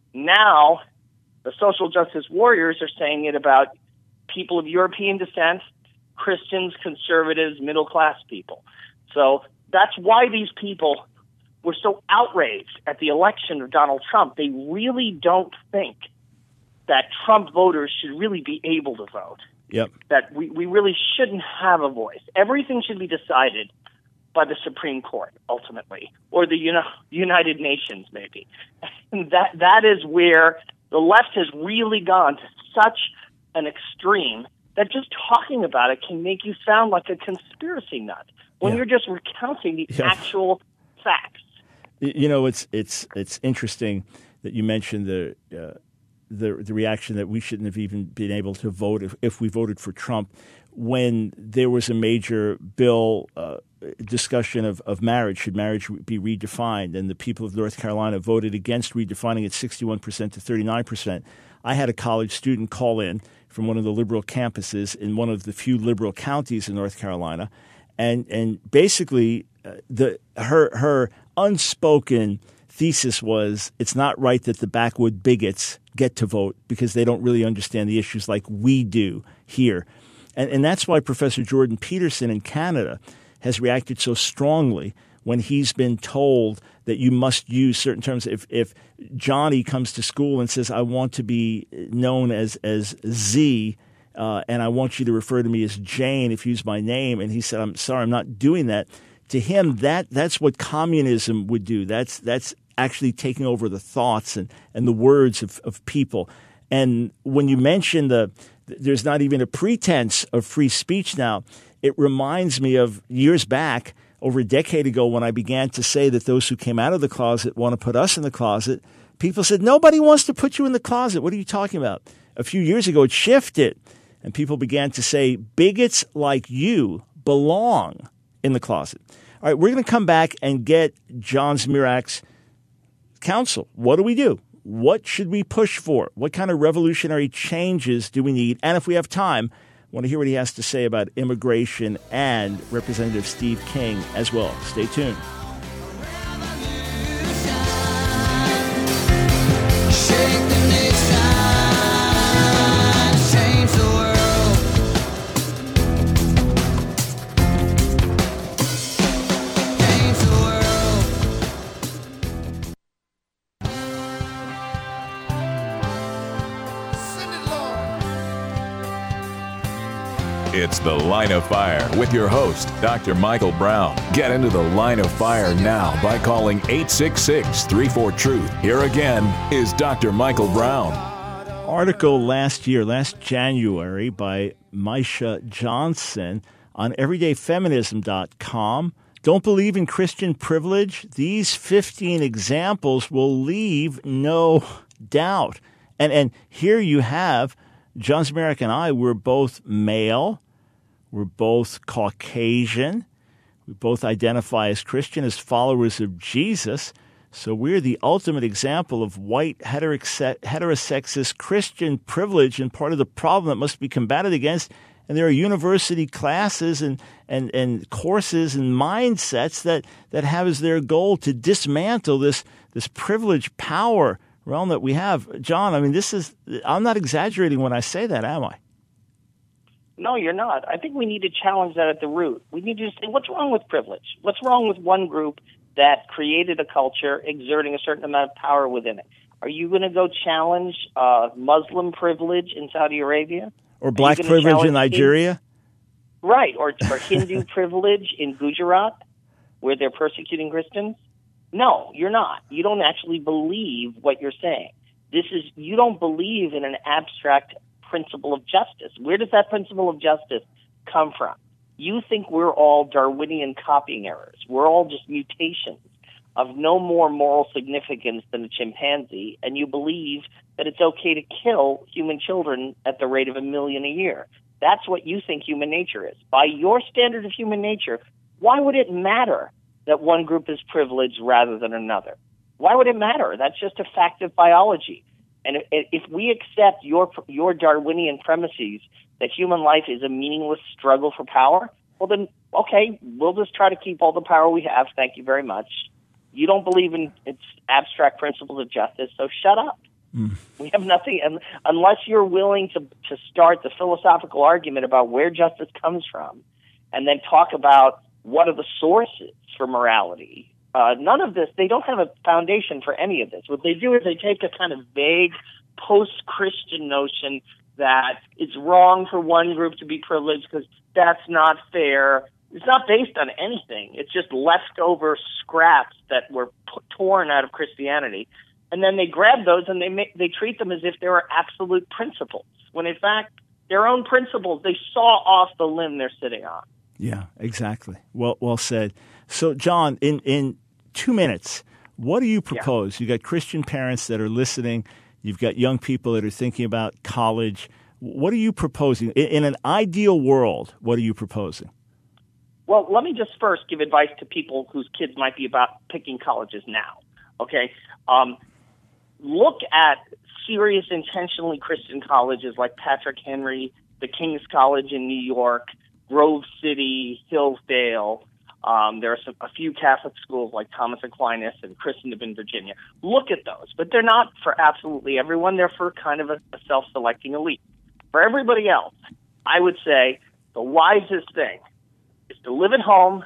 Now the social justice warriors are saying it about people of European descent, Christians, conservatives, middle-class people. So that's why these people were so outraged at the election of Donald Trump. They really don't think that Trump voters should really be able to vote. Yep. That we, we really shouldn't have a voice. Everything should be decided by the Supreme Court, ultimately, or the Uni- United Nations, maybe. And that that is where the left has really gone to such an extreme that just talking about it can make you sound like a conspiracy nut when yeah. you're just recounting the yeah. actual facts. You know, it's it's it's interesting that you mentioned the uh, the the reaction that we shouldn't have even been able to vote if, if we voted for Trump when there was a major bill uh, discussion of, of marriage. Should marriage be redefined? And the people of North Carolina voted against redefining it sixty-one percent to thirty-nine percent. I had a college student call in from one of the liberal campuses in one of the few liberal counties in North Carolina, and and basically uh, the her her unspoken thesis was it's not right that the backwood bigots get to vote because they don't really understand the issues like we do here. And, and that's why Professor Jordan Peterson in Canada has reacted so strongly when he's been told that you must use certain terms. If, if Johnny comes to school and says, I want to be known as, as Z, uh, and I want you to refer to me as Jane if you use my name, and he said, I'm sorry, I'm not doing that. To him, that that's what communism would do. That's that's actually taking over the thoughts and, and the words of, of people. And when you mention the th- there's not even a pretense of free speech now. It reminds me of years back, over a decade ago, when I began to say that those who came out of the closet want to put us in the closet. People said, nobody wants to put you in the closet. What are you talking about? A few years ago, it shifted, and people began to say, bigots like you belong in the closet. All right, we're going to come back and get John Zmirak's counsel. What do we do? What should we push for? What kind of revolutionary changes do we need? And if we have time, I want to hear what he has to say about immigration and Representative Steve King as well. Stay tuned. Shake the nation, change the world. Change the world. Send it, Lord. It's The Line of Fire with your host, Doctor Michael Brown. Get into the Line of Fire now by calling eight six six, three four, truth. Here again is Doctor Michael Brown. Article last year, last January, by Misha Johnson on everyday feminism dot com. Don't believe in Christian privilege? These fifteen examples will leave no doubt. And and here you have John Zmirak and I, we're both male. We're both Caucasian. We both identify as Christian, as followers of Jesus. So we're the ultimate example of white heterosex- heterosexist Christian privilege and part of the problem that must be combated against. And there are university classes and, and, and courses and mindsets that, that have as their goal to dismantle this, this privileged power realm that we have. John, I mean, this is, I'm not exaggerating when I say that, am I? No, you're not. I think we need to challenge that at the root. We need to say, what's wrong with privilege? What's wrong with one group that created a culture exerting a certain amount of power within it? Are you going to go challenge uh, Muslim privilege in Saudi Arabia? Or black privilege in Nigeria? Hindu, right, or, or Hindu privilege in Gujarat, where they're persecuting Christians? No, you're not. You don't actually believe what you're saying. This is, you don't believe in an abstract principle of justice. Where does that principle of justice come from? You think we're all Darwinian copying errors. We're all just mutations of no more moral significance than a chimpanzee, and you believe that it's okay to kill human children at the rate of a million a year. That's what you think human nature is. By your standard of human nature, why would it matter that one group is privileged rather than another? Why would it matter? That's just a fact of biology. And if we accept your your Darwinian premises that human life is a meaningless struggle for power, well then, okay, we'll just try to keep all the power we have. Thank you very much. You don't believe in its abstract principles of justice, so shut up. Mm. We have nothing, and unless you're willing to, to start the philosophical argument about where justice comes from, and then talk about what are the sources for morality. Uh, none of this, they don't have a foundation for any of this. What they do is they take a kind of vague post-Christian notion that it's wrong for one group to be privileged because that's not fair. It's not based on anything. It's just leftover scraps that were put, torn out of Christianity. And then they grab those and they make, they treat them as if they were absolute principles, when in fact, their own principles, they saw off the limb they're sitting on. Yeah, exactly. Well, well said. So, John, in, in two minutes, what do you propose? Yeah. You got Christian parents that are listening. You've got young people that are thinking about college. What are you proposing? In, in an ideal world, what are you proposing? Well, let me just first give advice to people whose kids might be about picking colleges now. Okay, um, look at serious, intentionally Christian colleges like Patrick Henry, the King's College in New York, Grove City, Hillsdale. Um, there are some, a few Catholic schools like Thomas Aquinas and Christendom in Virginia. Look at those, but they're not for absolutely everyone. They're for kind of a, a self-selecting elite. For everybody else, I would say the wisest thing is to live at home,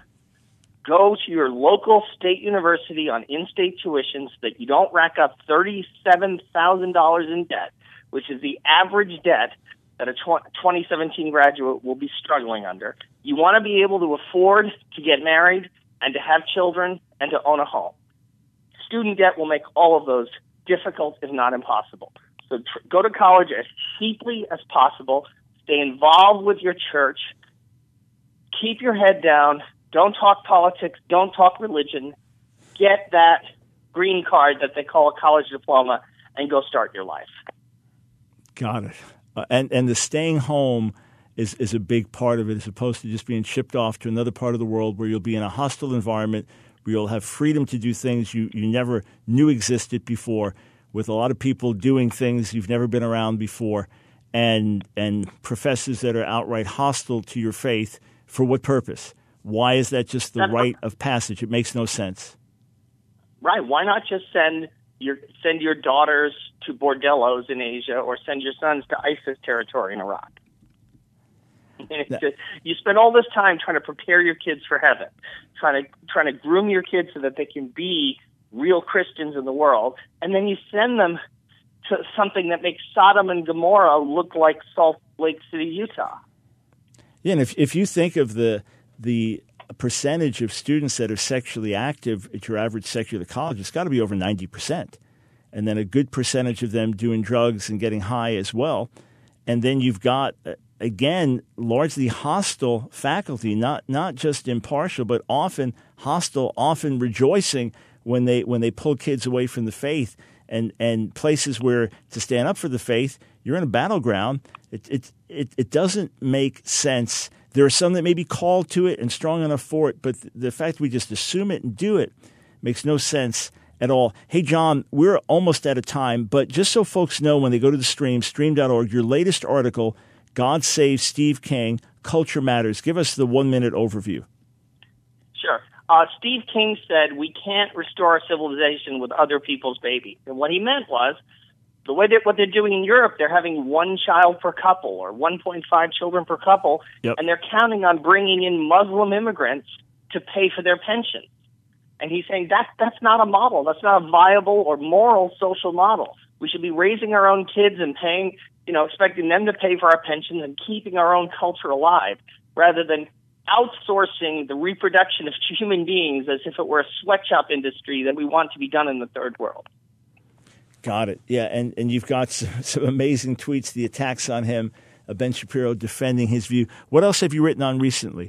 go to your local state university on in-state tuition so that you don't rack up thirty-seven thousand dollars in debt, which is the average debt that a twenty seventeen graduate will be struggling under. You want to be able to afford to get married and to have children and to own a home. Student debt will make all of those difficult, if not impossible. So tr- go to college as cheaply as possible. Stay involved with your church. Keep your head down. Don't talk politics. Don't talk religion. Get that green card that they call a college diploma and go start your life. Got it. Uh, and and the staying home is, is a big part of it, as opposed to just being shipped off to another part of the world where you'll be in a hostile environment, where you'll have freedom to do things you, you never knew existed before, with a lot of people doing things you've never been around before, and and professors that are outright hostile to your faith. For what purpose? Why is that just the That's rite of passage? It makes no sense. Right. Why not just send your send your daughters to bordellos in Asia, or send your sons to ISIS territory in Iraq? It's just, you spend all this time trying to prepare your kids for heaven, trying to trying to groom your kids so that they can be real Christians in the world, and then you send them to something that makes Sodom and Gomorrah look like Salt Lake City, Utah. Yeah, and if if you think of the the percentage of students that are sexually active at your average secular college, it's got to be over ninety percent. And then a good percentage of them doing drugs and getting high as well. And then you've got, again, largely hostile faculty, not not just impartial, but often hostile, often rejoicing when they when they pull kids away from the faith, and, and places where to stand up for the faith, you're in a battleground. It, it, it, it doesn't make sense. There are some that may be called to it and strong enough for it, but the fact we just assume it and do it makes no sense at all. Hey, John, we're almost out of time, but just so folks know when they go to the stream, stream dot org, your latest article, God Save Steve King, Culture Matters. Give us the one-minute overview. Sure. Uh, Steve King said we can't restore civilization with other people's babies. And what he meant was, the way that what they're doing in Europe, they're having one child per couple or one point five children per couple, yep. and they're counting on bringing in Muslim immigrants to pay for their pensions. And he's saying that that's not a model. That's not a viable or moral social model. We should be raising our own kids and paying, you know, expecting them to pay for our pensions and keeping our own culture alive, rather than outsourcing the reproduction of human beings as if it were a sweatshop industry that we want to be done in the third world. Got it. Yeah, and, and you've got some, some amazing tweets, the attacks on him, uh, Ben Shapiro defending his view. What else have you written on recently?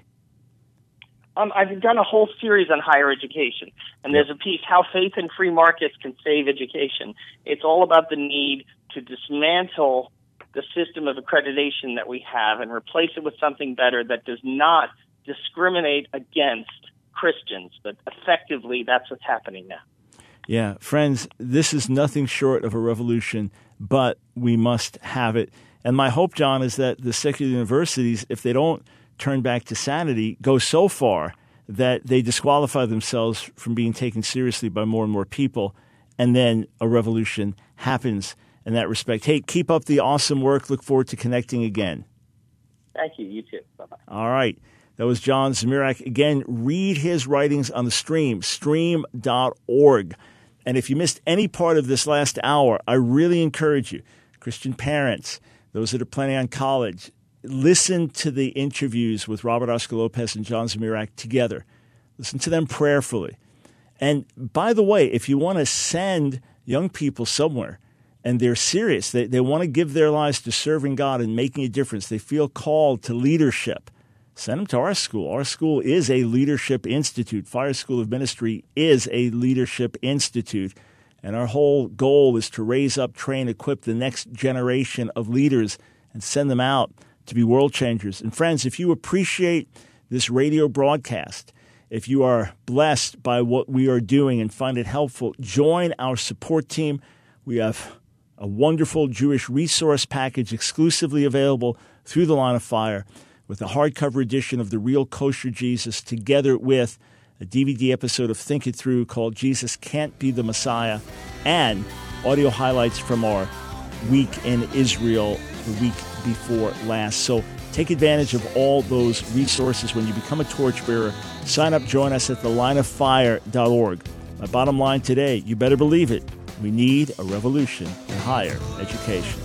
Um, I've done a whole series on higher education, and there's a piece, How Faith and Free Markets Can Save Education. It's all about the need to dismantle the system of accreditation that we have and replace it with something better that does not discriminate against Christians. But effectively, that's what's happening now. Yeah, friends, this is nothing short of a revolution, but we must have it. And my hope, John, is that the secular universities, if they don't turn back to sanity, go so far that they disqualify themselves from being taken seriously by more and more people, and then a revolution happens in that respect. Hey, keep up the awesome work. Look forward to connecting again. Thank you. You too. Bye-bye. All right. That was John Zmirak. Again, read his writings on the stream, stream dot org. And if you missed any part of this last hour, I really encourage you, Christian parents, those that are planning on college, listen to the interviews with Robert Oscar Lopez and John Zmirak together. Listen to them prayerfully. And by the way, if you want to send young people somewhere and they're serious, they, they want to give their lives to serving God and making a difference, they feel called to leadership, send them to our school. Our school is a leadership institute. Fire School of Ministry is a leadership institute. And our whole goal is to raise up, train, equip the next generation of leaders and send them out to be world changers. And friends, if you appreciate this radio broadcast, if you are blessed by what we are doing and find it helpful, join our support team. We have a wonderful Jewish resource package exclusively available through the Line of Fire, with a hardcover edition of The Real Kosher Jesus, together with a D V D episode of Think It Through called Jesus Can't Be the Messiah, and audio highlights from our week in Israel the week before last. So take advantage of all those resources when you become a torchbearer. Sign up, join us at the line of fire dot org. My bottom line today, you better believe it, we need a revolution in higher education.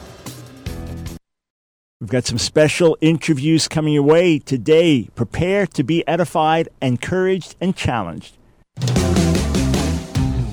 We've got some special interviews coming your way today. Prepare to be edified, encouraged, and challenged.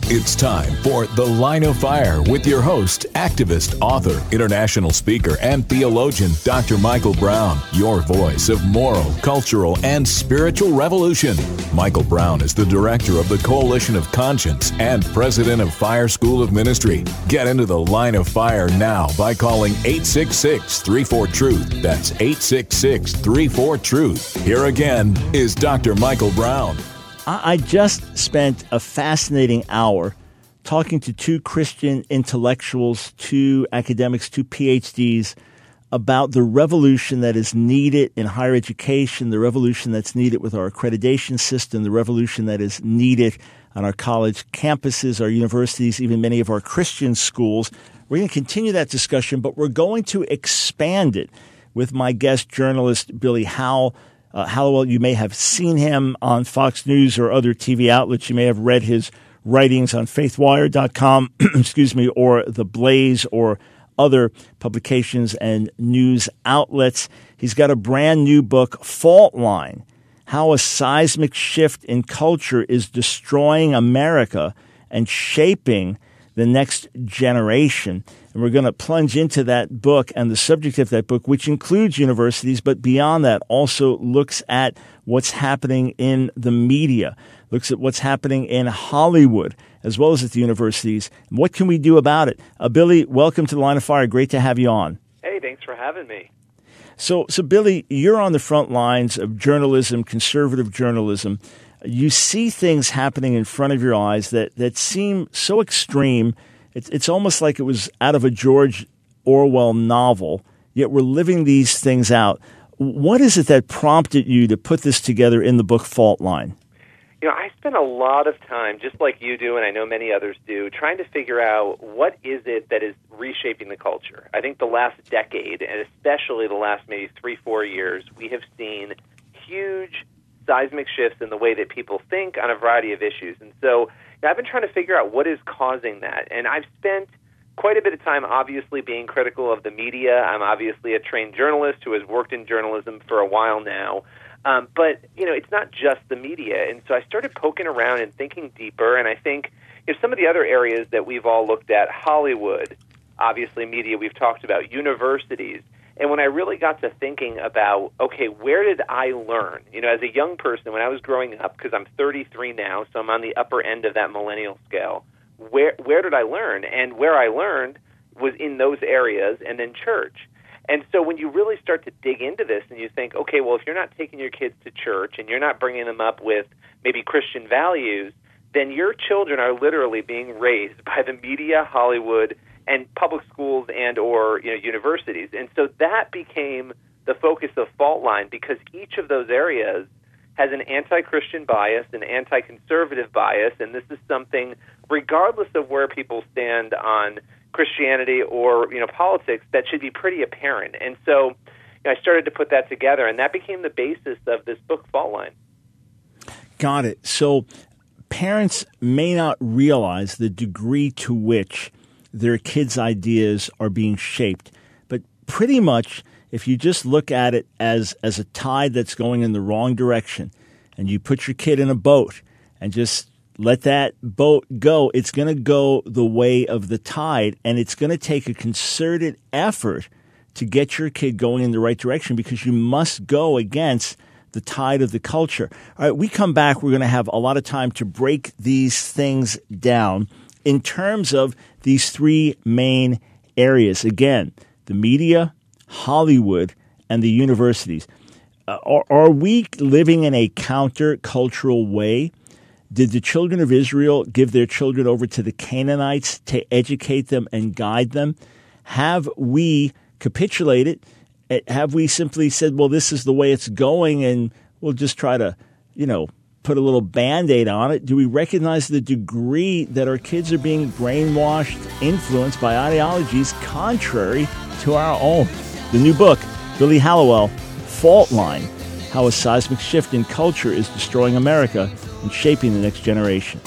It's time for The Line of Fire with your host, activist, author, international speaker, and theologian, Doctor Michael Brown, your voice of moral, cultural, and spiritual revolution. Michael Brown is the director of the Coalition of Conscience and president of Fire School of Ministry. Get into The Line of Fire now by calling eight six six, three four, truth. That's eight six six, three four, truth. Here again is Doctor Michael Brown. I just spent a fascinating hour talking to two Christian intellectuals, two academics, two P H Ds about the revolution that is needed in higher education, the revolution that's needed with our accreditation system, the revolution that is needed on our college campuses, our universities, even many of our Christian schools. We're going to continue that discussion, but we're going to expand it with my guest journalist, Billy Howell. Uh, Hallowell, you may have seen him on Fox News or other T V outlets. You may have read his writings on faithwire dot com, excuse me, or The Blaze or other publications and news outlets. He's got a brand new book, Fault Line, How a Seismic Shift in Culture is Destroying America and Shaping the Next Generation. And we're going to plunge into that book and the subject of that book, which includes universities, but beyond that also looks at what's happening in the media, looks at what's happening in Hollywood, as well as at the universities. And what can we do about it? Uh, Billy, welcome to The Line of Fire. Great to have you on. Hey, thanks for having me. So, so Billy, you're on the front lines of journalism, conservative journalism. You see things happening in front of your eyes that, that seem so extreme. It's, it's almost like it was out of a George Orwell novel, yet we're living these things out. What is it that prompted you to put this together in the book Fault Line? You know, I spent a lot of time, just like you do, and I know many others do, trying to figure out what is it that is reshaping the culture. I think the last decade, and especially the last maybe three, four years, we have seen huge seismic shifts in the way that people think on a variety of issues. And so I've been trying to figure out what is causing that. And I've spent quite a bit of time obviously being critical of the media. I'm obviously a trained journalist who has worked in journalism for a while now. Um, but, you know, it's not just the media. And so I started poking around and thinking deeper. And I think you know, some of the other areas that we've all looked at, Hollywood, obviously media we've talked about, universities. And when I really got to thinking about, okay, where did I learn? You know, as a young person, when I was growing up, because I'm thirty-three now, so I'm on the upper end of that millennial scale, where where did I learn? And where I learned was in those areas and then church. And so when you really start to dig into this and you think, okay, well, if you're not taking your kids to church and you're not bringing them up with maybe Christian values, then your children are literally being raised by the media, Hollywood, and public schools and or you know universities. And so that became the focus of Fault Line, because each of those areas has an anti-Christian bias, an anti-conservative bias, and this is something, regardless of where people stand on Christianity or you know politics, that should be pretty apparent. And so you know, I started to put that together, and that became the basis of this book, Fault Line. Got it. So parents may not realize the degree to which their kids' ideas are being shaped. But pretty much, if you just look at it as, as a tide that's going in the wrong direction, and you put your kid in a boat and just let that boat go, it's going to go the way of the tide, and it's going to take a concerted effort to get your kid going in the right direction, because you must go against the tide of the culture. All right, we come back. We're going to have a lot of time to break these things down in terms of these three main areas. Again, the media, Hollywood, and the universities. Uh, are, are we living in a counter-cultural way? Did the children of Israel give their children over to the Canaanites to educate them and guide them? Have we capitulated? Have we simply said, well, this is the way it's going, and we'll just try to, you know, put a little Band-Aid on it? Do we recognize the degree that our kids are being brainwashed, influenced by ideologies contrary to our own? The new book, Billy Hallowell, Fault Line, How a Seismic Shift in Culture is Destroying America and Shaping the Next Generation.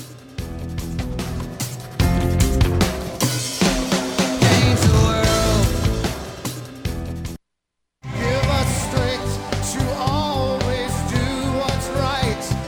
It's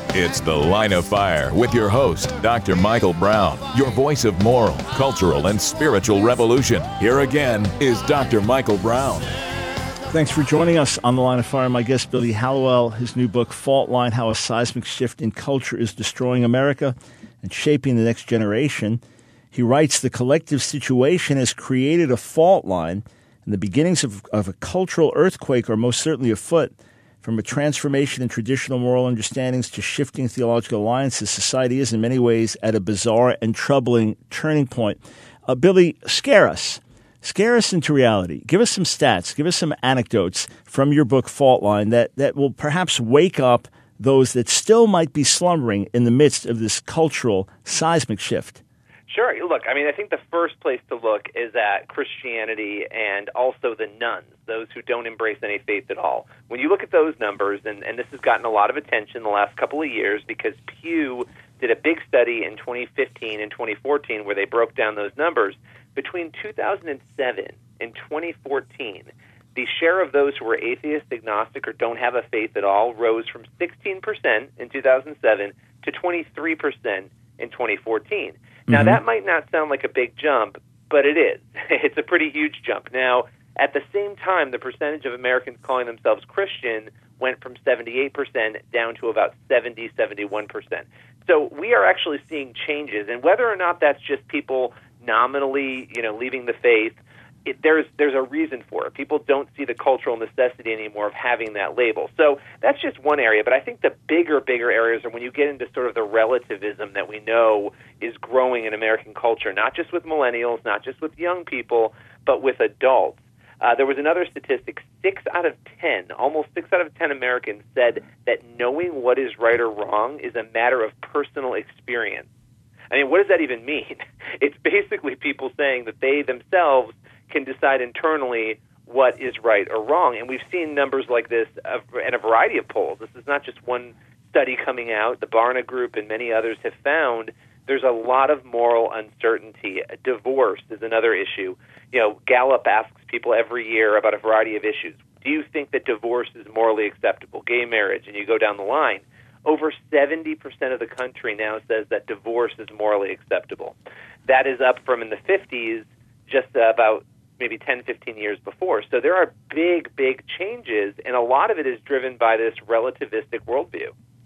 The Line of Fire with your host, Doctor Michael Brown, your voice of moral, cultural, and spiritual revolution. Here again is Doctor Michael Brown. Thanks for joining us on The Line of Fire. My guest, Billy Hallowell, his new book, Fault Line, How a Seismic Shift in Culture is Destroying America and Shaping the Next Generation. He writes, the collective situation has created a fault line, and the beginnings of, of a cultural earthquake are most certainly afoot. From a transformation in traditional moral understandings to shifting theological alliances, society is in many ways at a bizarre and troubling turning point. Uh, Billy, scare us. Scare us into reality. Give us some stats. Give us some anecdotes from your book, Fault Line, that, that will perhaps wake up those that still might be slumbering in the midst of this cultural seismic shift. Sure. Look, I mean, I think the first place to look is at Christianity and also the nuns, those who don't embrace any faith at all. When you look at those numbers, and, and this has gotten a lot of attention the last couple of years because Pew did a big study in twenty fifteen and twenty fourteen where they broke down those numbers. Between two thousand seven and twenty fourteen, the share of those who were atheist, agnostic, or don't have a faith at all rose from sixteen percent in two thousand seven to twenty-three percent in twenty fourteen. Now, mm-hmm. that might not sound like a big jump, but it is. It's a pretty huge jump. Now, at the same time, the percentage of Americans calling themselves Christian went from seventy-eight percent down to about seventy, seventy-one percent. So we are actually seeing changes, and whether or not that's just people nominally, you know, leaving the faith, it, there's there's a reason for it. People don't see the cultural necessity anymore of having that label. So that's just one area. But I think the bigger, bigger areas are when you get into sort of the relativism that we know is growing in American culture, not just with millennials, not just with young people, but with adults. Uh, there was another statistic, six out of ten, almost six out of ten Americans said that knowing what is right or wrong is a matter of personal experience. I mean, what does that even mean? It's basically people saying that they themselves can decide internally what is right or wrong. And we've seen numbers like this in a variety of polls. This is not just one study coming out. The Barna Group and many others have found there's a lot of moral uncertainty. Divorce is another issue. You know, Gallup asks people every year about a variety of issues. Do you think that divorce is morally acceptable? Gay marriage, and you go down the line. Over seventy percent of the country now says that divorce is morally acceptable. That is up from in the fifties, just about maybe ten, fifteen years before. So there are big, big changes, and a lot of it is driven by this relativistic worldview.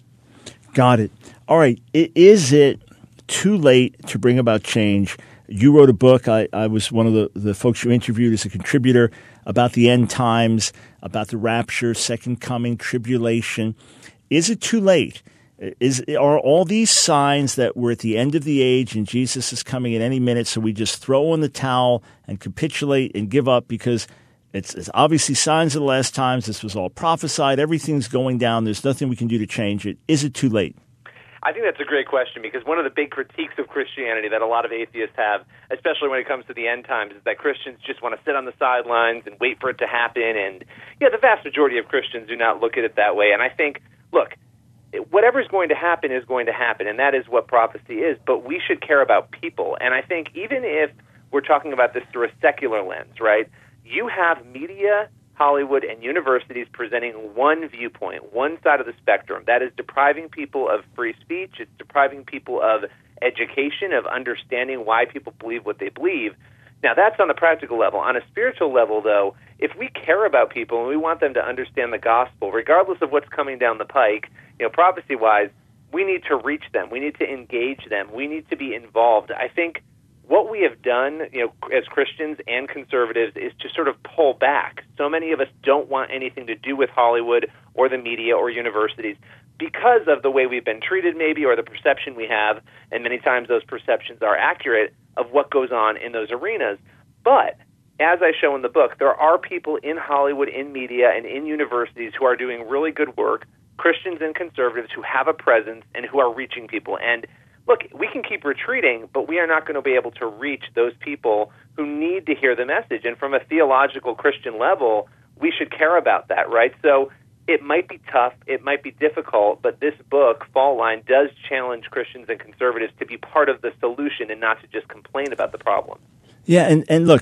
Got it. All right. Is it too late to bring about change? You wrote a book. I, I was one of the, the folks you interviewed as a contributor about the end times, about the rapture, second coming, tribulation. Is it too late? Is are all these signs that we're at the end of the age and Jesus is coming at any minute, so we just throw in the towel and capitulate and give up because it's, it's obviously signs of the last times. This was all prophesied. Everything's going down. There's nothing we can do to change it. Is it too late? I think that's a great question because one of the big critiques of Christianity that a lot of atheists have, especially when it comes to the end times, is that Christians just want to sit on the sidelines and wait for it to happen. And yeah, the vast majority of Christians do not look at it that way. And I think, look, whatever's going to happen is going to happen, and that is what prophecy is, but we should care about people. And I think even if we're talking about this through a secular lens, right, you have media, Hollywood, and universities presenting one viewpoint, one side of the spectrum. That is depriving people of free speech. It's depriving people of education, of understanding why people believe what they believe. Now, that's on the practical level. On a spiritual level, though, if we care about people and we want them to understand the gospel, regardless of what's coming down the pike, you know, prophecy-wise, we need to reach them. We need to engage them. We need to be involved. I think what we have done, you know, as Christians and conservatives is to sort of pull back. So many of us don't want anything to do with Hollywood or the media or universities because of the way we've been treated maybe or the perception we have, and many times those perceptions are accurate, of what goes on in those arenas. But as I show in the book, there are people in Hollywood, in media, and in universities who are doing really good work, Christians and conservatives who have a presence and who are reaching people. And look, we can keep retreating, but we are not going to be able to reach those people who need to hear the message. And from a theological Christian level, we should care about that, right? So it might be tough, it might be difficult, but this book, Fault Line, does challenge Christians and conservatives to be part of the solution and not to just complain about the problem. Yeah, and, and look,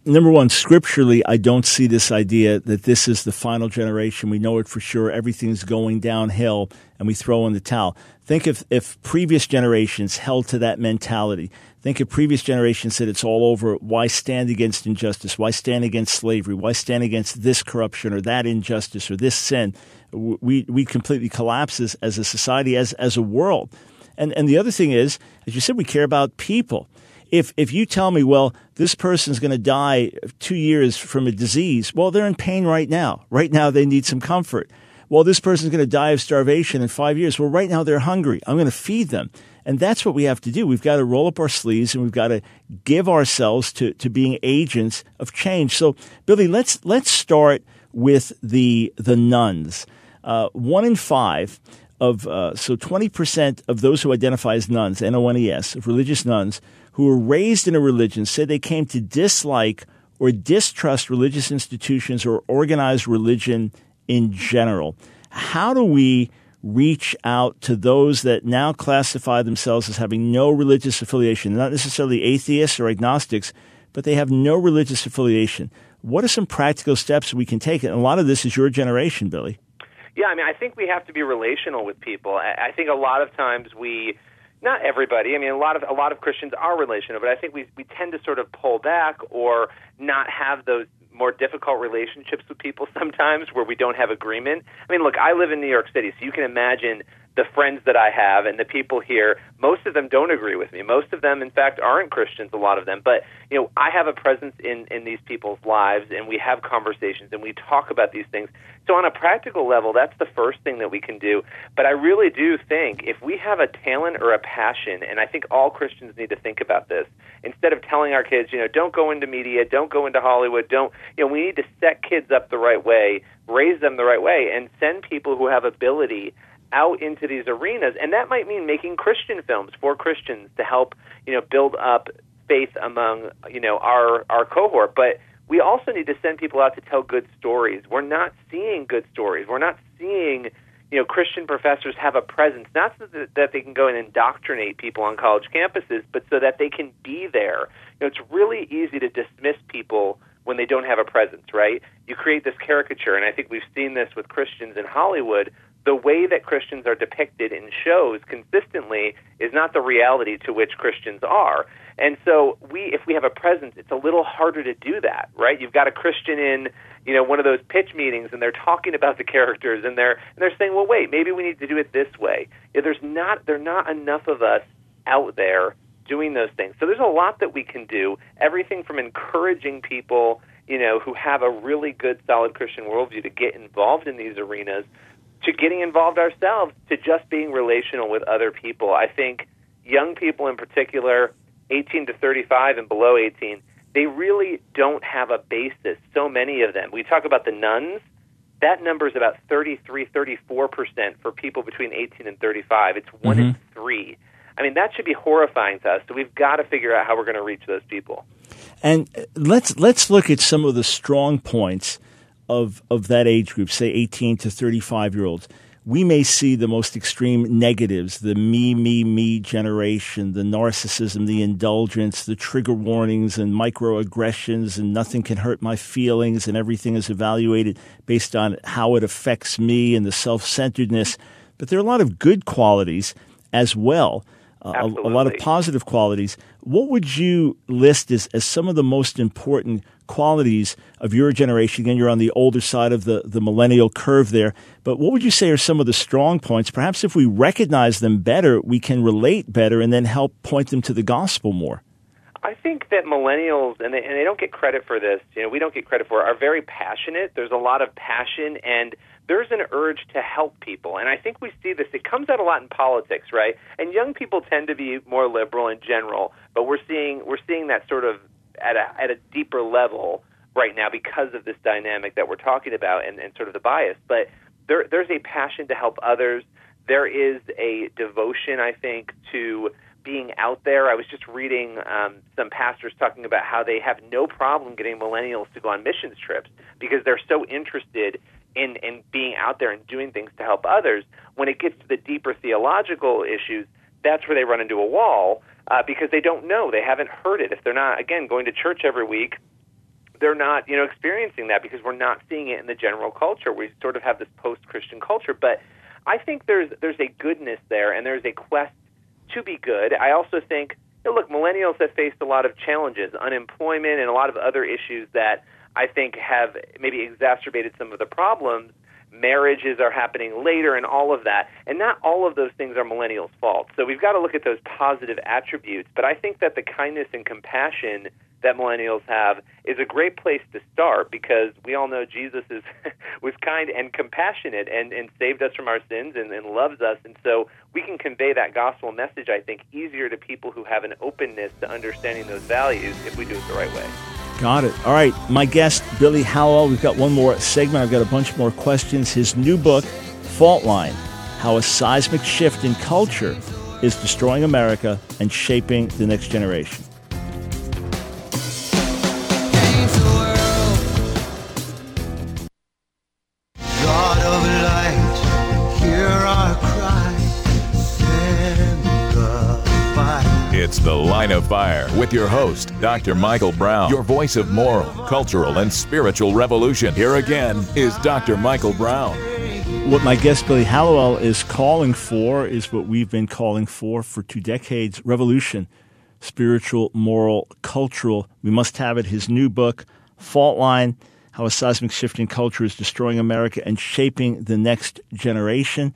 number one, scripturally, I don't see this idea that this is the final generation. We know it for sure. Everything's going downhill, and we throw in the towel. Think if, if previous generations held to that mentality. Think if previous generations said it's all over. Why stand against injustice? Why stand against slavery? Why stand against this corruption or that injustice or this sin? We we completely collapse as, as a society, as as a world. And and the other thing is, as you said, we care about people. If if you tell me, well, this person's going to die two years from a disease, well, they're in pain right now. Right now, they need some comfort. Well, this person's going to die of starvation in five years. Well, right now, they're hungry. I'm going to feed them. And that's what we have to do. We've got to roll up our sleeves and we've got to give ourselves to, to being agents of change. So, Billy, let's let's start with the the nuns. Uh, one in five of uh, so twenty percent of those who identify as nuns, N O N E S, of religious nuns who were raised in a religion, said they came to dislike or distrust religious institutions or organized religion in general. How do we reach out to those that now classify themselves as having no religious affiliation, not necessarily atheists or agnostics, but they have no religious affiliation? What are some practical steps we can take? And a lot of this is your generation, Billy. Yeah, I mean, I think we have to be relational with people. I think a lot of times we, not everybody, I mean, a lot of a lot of Christians are relational, but I think we we tend to sort of pull back or not have those more difficult relationships with people sometimes where we don't have agreement. I mean, look, I live in New York City, so you can imagine the friends that I have and the people here, most of them don't agree with me. Most of them, in fact, aren't Christians, a lot of them. But, you know, I have a presence in, in these people's lives, and we have conversations, and we talk about these things. So on a practical level, that's the first thing that we can do. But I really do think if we have a talent or a passion, and I think all Christians need to think about this, instead of telling our kids, you know, don't go into media, don't go into Hollywood, don't, you know, we need to set kids up the right way, raise them the right way, and send people who have ability out into these arenas. And that might mean making Christian films for Christians to help, you know, build up faith among, you know, our, our cohort. But we also need to send people out to tell good stories. We're not seeing good stories. We're not seeing, you know, Christian professors have a presence, not so that, that they can go and indoctrinate people on college campuses, but so that they can be there. You know, it's really easy to dismiss people when they don't have a presence, right? You create this caricature, and I think we've seen this with Christians in Hollywood. The way that Christians are depicted in shows consistently is not the reality to which Christians are. And so we, if we have a presence, it's a little harder to do that, right? You've got a Christian in, you know, one of those pitch meetings, and they're talking about the characters, and they're and they're saying, well, wait, maybe we need to do it this way. Yeah, there's not there are not enough of us out there doing those things. So there's a lot that we can do. Everything from encouraging people, you know, who have a really good, solid Christian worldview to get involved in these arenas, to getting involved ourselves, to just being relational with other people. I think young people in particular, eighteen to thirty-five and below eighteen, they really don't have a basis, so many of them. We talk about the nuns. That number is about thirty-three, thirty-four percent for people between eighteen and thirty-five. It's one mm-hmm. in three. I mean, that should be horrifying to us, so we've got to figure out how we're going to reach those people. And let's let's look at some of the strong points of of that age group, say eighteen to thirty-five-year-olds. We may see the most extreme negatives, the me, me, me generation, the narcissism, the indulgence, the trigger warnings and microaggressions, and nothing can hurt my feelings, and everything is evaluated based on how it affects me, and the self-centeredness. But there are a lot of good qualities as well, uh, a, a lot of positive qualities. What would you list as, as some of the most important qualities of your generation? Again, you're on the older side of the, the millennial curve there. But what would you say are some of the strong points? Perhaps if we recognize them better, we can relate better and then help point them to the gospel more. I think that millennials, and they, and they don't get credit for this, you know, we don't get credit for it, are very passionate. There's a lot of passion, and there's an urge to help people. And I think we see this. It comes out a lot in politics, right? And young people tend to be more liberal in general, but we're seeing we're seeing that sort of at a at a deeper level right now because of this dynamic that we're talking about and, and sort of the bias. But there there's a passion to help others. There is a devotion, I think, to being out there. I was just reading um, some pastors talking about how they have no problem getting millennials to go on missions trips because they're so interested in, in being out there and doing things to help others. When it gets to the deeper theological issues, that's where they run into a wall uh, because they don't know. They haven't heard it. If they're not, again, going to church every week, they're not, you know, experiencing that because we're not seeing it in the general culture. We sort of have this post-Christian culture. But I think there's there's a goodness there, and there's a quest to be good. I also think, you know, look, millennials have faced a lot of challenges, unemployment, and a lot of other issues that I think have maybe exacerbated some of the problems. Marriages are happening later and all of that. And not all of those things are millennials' fault. So we've got to look at those positive attributes. But I think that the kindness and compassion that millennials have is a great place to start, because we all know Jesus is was kind and compassionate and, and saved us from our sins and, and loves us. And so we can convey that gospel message, I think, easier to people who have an openness to understanding those values if we do it the right way. Got it. All right. My guest, Billy Hallowell. We've got one more segment. I've got a bunch more questions. His new book, Fault Line, How a Seismic Shift in Culture is Destroying America and Shaping the Next Generation. God of light, hear our cry, send goodbye. It's The Line of Fire with your host, Doctor Michael Brown, your voice of moral, cultural, and spiritual revolution. Here again is Doctor Michael Brown. What my guest, Billy Hallowell, is calling for is what we've been calling for for two decades, revolution, spiritual, moral, cultural. We must have it. His new book, Fault Line, How a Seismic Shift in Culture is Destroying America and Shaping the Next Generation.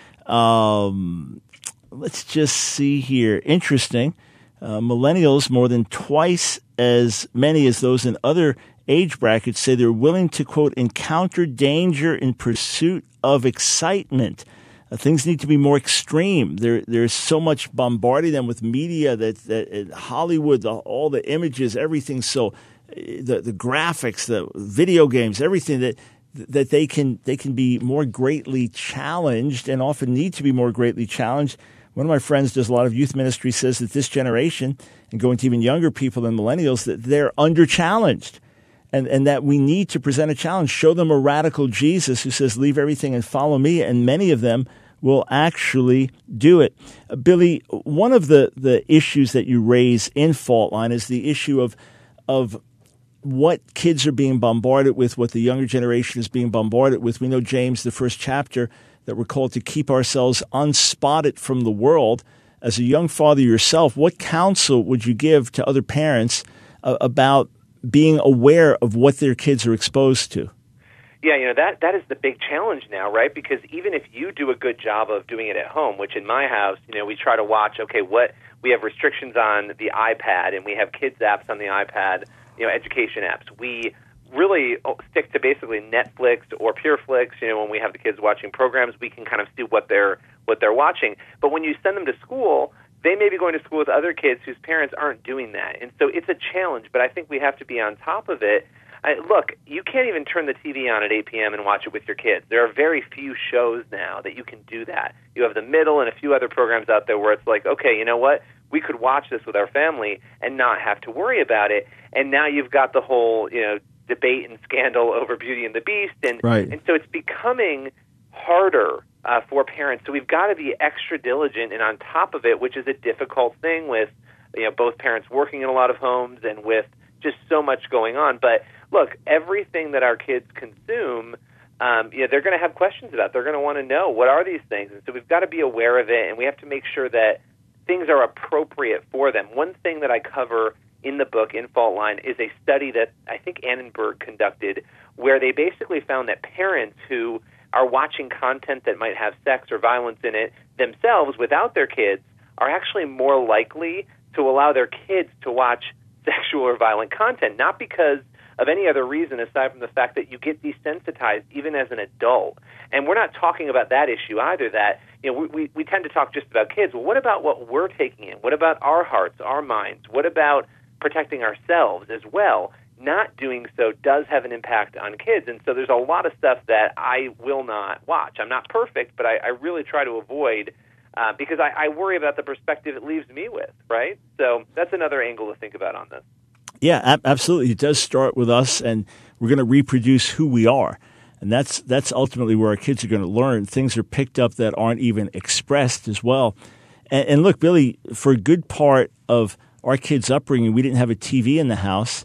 Um, let's just see here. Interesting. Uh, millennials, more than twice as many as those in other age brackets, say they're willing to, quote, encounter danger in pursuit of excitement. Uh, things need to be more extreme. There, there's so much bombarding them with media that, that uh, Hollywood, the, all the images, everything. So uh, the the graphics, the video games, everything that that they can they can be more greatly challenged, and often need to be more greatly challenged. One of my friends does a lot of youth ministry, says that this generation, and going to even younger people than millennials, that they're under-challenged. And, and that we need to present a challenge, show them a radical Jesus who says, leave everything and follow me. And many of them will actually do it. Uh, Billy, one of the, the issues that you raise in Fault Line is the issue of, of what kids are being bombarded with, what the younger generation is being bombarded with. We know, James, the first chapter, that we're called to keep ourselves unspotted from the world. As a young father yourself, what counsel would you give to other parents uh, about being aware of what their kids are exposed to? Yeah, you know, that that is the big challenge now, right? Because even if you do a good job of doing it at home, which in my house, you know, we try to watch, okay, what we have restrictions on the iPad, and we have kids apps on the iPad, you know, education apps. We really stick to basically Netflix or PureFlix. You know, when we have the kids watching programs, we can kind of see what they're what they're watching. But when you send them to school, they may be going to school with other kids whose parents aren't doing that. And so it's a challenge, but I think we have to be on top of it. I, look, you can't even turn the T V on at eight p.m. and watch it with your kids. There are very few shows now that you can do that. You have The Middle and a few other programs out there where it's like, okay, you know what? We could watch this with our family and not have to worry about it. And now you've got the whole, you know, debate and scandal over Beauty and the Beast. And, right. and so it's becoming harder uh, for parents. So we've got to be extra diligent and on top of it, which is a difficult thing with, you know, both parents working in a lot of homes and with just so much going on. But look, everything that our kids consume, um, you know, they're going to have questions about. They're going to want to know, what are these things? And so we've got to be aware of it, and we have to make sure that things are appropriate for them. One thing that I cover in the book, in Fault Line, is a study that I think Annenberg conducted, where they basically found that parents who are watching content that might have sex or violence in it themselves without their kids are actually more likely to allow their kids to watch sexual or violent content, not because of any other reason aside from the fact that you get desensitized even as an adult. And we're not talking about that issue either, that, you know, we, we, we tend to talk just about kids. Well, what about what we're taking in? What about our hearts, our minds? What about protecting ourselves as well? Not doing so does have an impact on kids. And so there's a lot of stuff that I will not watch. I'm not perfect, but I, I really try to avoid uh, because I, I worry about the perspective it leaves me with, right? So that's another angle to think about on this. Yeah, ab- absolutely. It does start with us, and we're going to reproduce who we are. And that's that's ultimately where our kids are going to learn. Things are picked up that aren't even expressed as well. And, and look, Billy, for a good part of our kids' upbringing, we didn't have a T V in the house.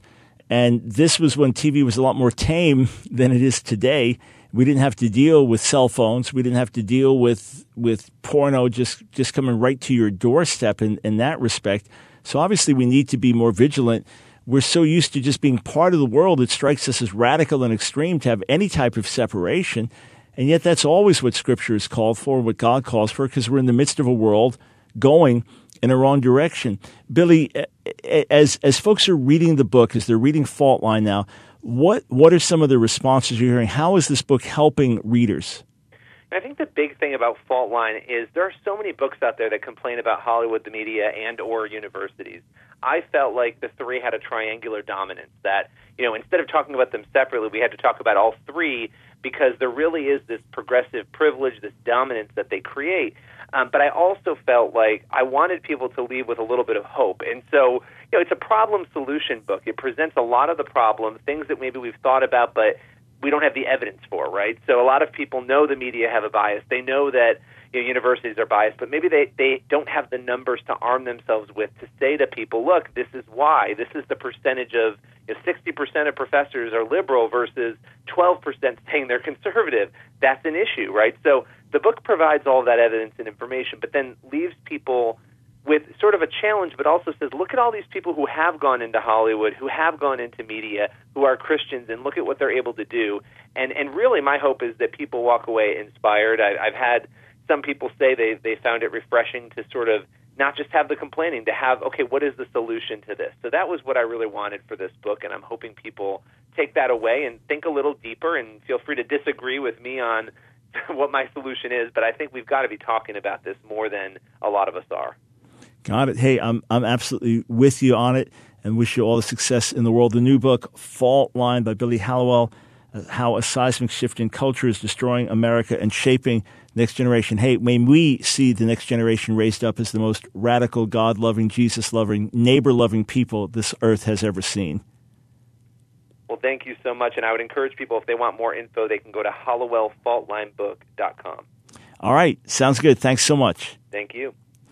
And this was when T V was a lot more tame than it is today. We didn't have to deal with cell phones. We didn't have to deal with with porno just, just coming right to your doorstep in, in that respect. So obviously we need to be more vigilant. We're so used to just being part of the world, it strikes us as radical and extreme to have any type of separation. And yet that's always what Scripture is called for, what God calls for, because we're in the midst of a world going in a wrong direction. Billy, as as folks are reading the book, as they're reading Fault Line now, what what are some of the responses you're hearing? How is this book helping readers? I think the big thing about Fault Line is there are so many books out there that complain about Hollywood, the media, and or universities. I felt like the three had a triangular dominance, that, you know, instead of talking about them separately, we had to talk about all three, because there really is this progressive privilege, this dominance that they create. Um, but I also felt like I wanted people to leave with a little bit of hope. And so, you know, it's a problem-solution book. It presents a lot of the problem, things that maybe we've thought about, but we don't have the evidence for, right? So a lot of people know the media have a bias. They know that, you know, universities are biased, but maybe they, they don't have the numbers to arm themselves with to say to people, look, this is why. This is the percentage of, you know, sixty percent of professors are liberal versus twelve percent saying they're conservative. That's an issue, right? So the book provides all that evidence and information, but then leaves people with sort of a challenge, but also says, look at all these people who have gone into Hollywood, who have gone into media, who are Christians, and look at what they're able to do. And and really my hope is that people walk away inspired. I, I've had some people say they, they found it refreshing to sort of not just have the complaining, to have, okay, what is the solution to this? So that was what I really wanted for this book, and I'm hoping people take that away and think a little deeper, and feel free to disagree with me on what my solution is, but I think we've got to be talking about this more than a lot of us are. Got it. Hey, I'm I'm absolutely with you on it, and wish you all the success in the world. The new book, Fault Line by Billy Hallowell, uh, How a Seismic Shift in Culture is Destroying America and Shaping Next Generation. Hey, may we see the next generation raised up as the most radical, God-loving, Jesus-loving, neighbor-loving people this earth has ever seen. Well, thank you so much, and I would encourage people, if they want more info, they can go to Hallowell Fault Line Book dot com. All right. Sounds good. Thanks so much. Thank you.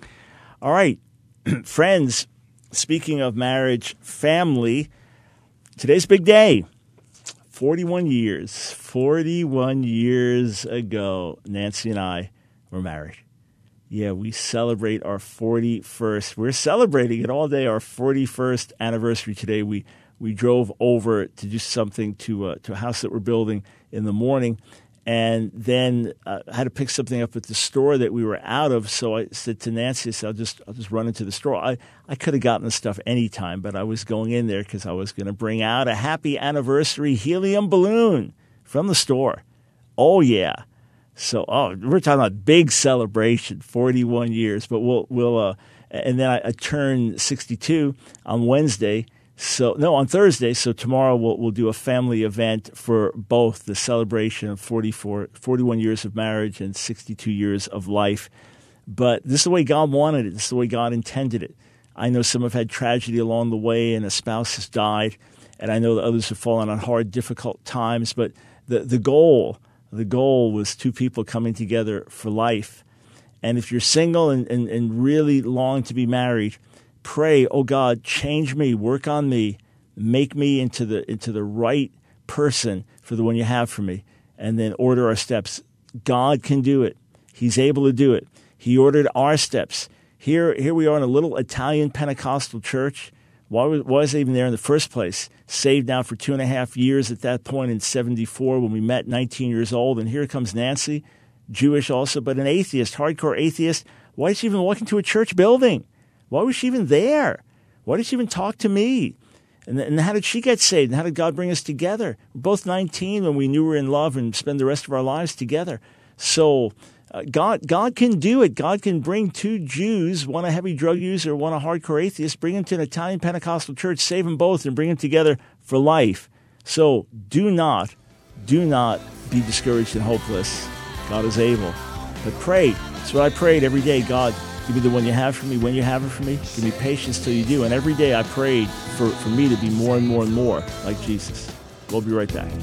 All right. Friends, speaking of marriage, family, today's a big day. forty-one years. forty-one years ago, Nancy and I were married. Yeah, we celebrate our forty-first. We're celebrating it all day, our forty-first anniversary today. We we drove over to do something to, uh, to a house that we're building in the morning, and then uh, I had to pick something up at the store that we were out of. So I said to Nancy, I said, I'll just, I'll just run into the store. I, I could have gotten the stuff anytime, but I was going in there because I was going to bring out a happy anniversary helium balloon from the store. Oh, yeah. So, oh, we're talking about big celebration, forty-one years. But we'll, we'll, uh, and then I, I turned sixty-two on Wednesday. So no, on Thursday. So tomorrow we'll we'll do a family event for both the celebration of forty-four, forty-one years of marriage and sixty-two years of life. But this is the way God wanted it. This is the way God intended it. I know some have had tragedy along the way, and a spouse has died, and I know that others have fallen on hard, difficult times. But the the goal, the goal was two people coming together for life. And if you're single and, and, and really long to be married, pray, oh God, change me, work on me, make me into the into the right person for the one you have for me, and then order our steps. God can do it. He's able to do it. He ordered our steps. Here, here we are in a little Italian Pentecostal church. Why was, why was I even there in the first place? Saved now for two and a half years at that point in seventy-four when we met, nineteen years old. And here comes Nancy, Jewish also, but an atheist, hardcore atheist. Why did she even walk into a church building? Why was she even there? Why did she even talk to me? And, and how did she get saved? And how did God bring us together? We're both nineteen when we knew we were in love and spend the rest of our lives together. So uh, God God can do it. God can bring two Jews, one a heavy drug user, one a hardcore atheist, bring them to an Italian Pentecostal church, save them both, and bring them together for life. So do not, do not be discouraged and hopeless. God is able. But pray. That's what I prayed every day. God, give me the one you have for me, when you have it for me. Give me patience till you do. And every day I prayed for, for me to be more and more and more like Jesus. We'll be right back.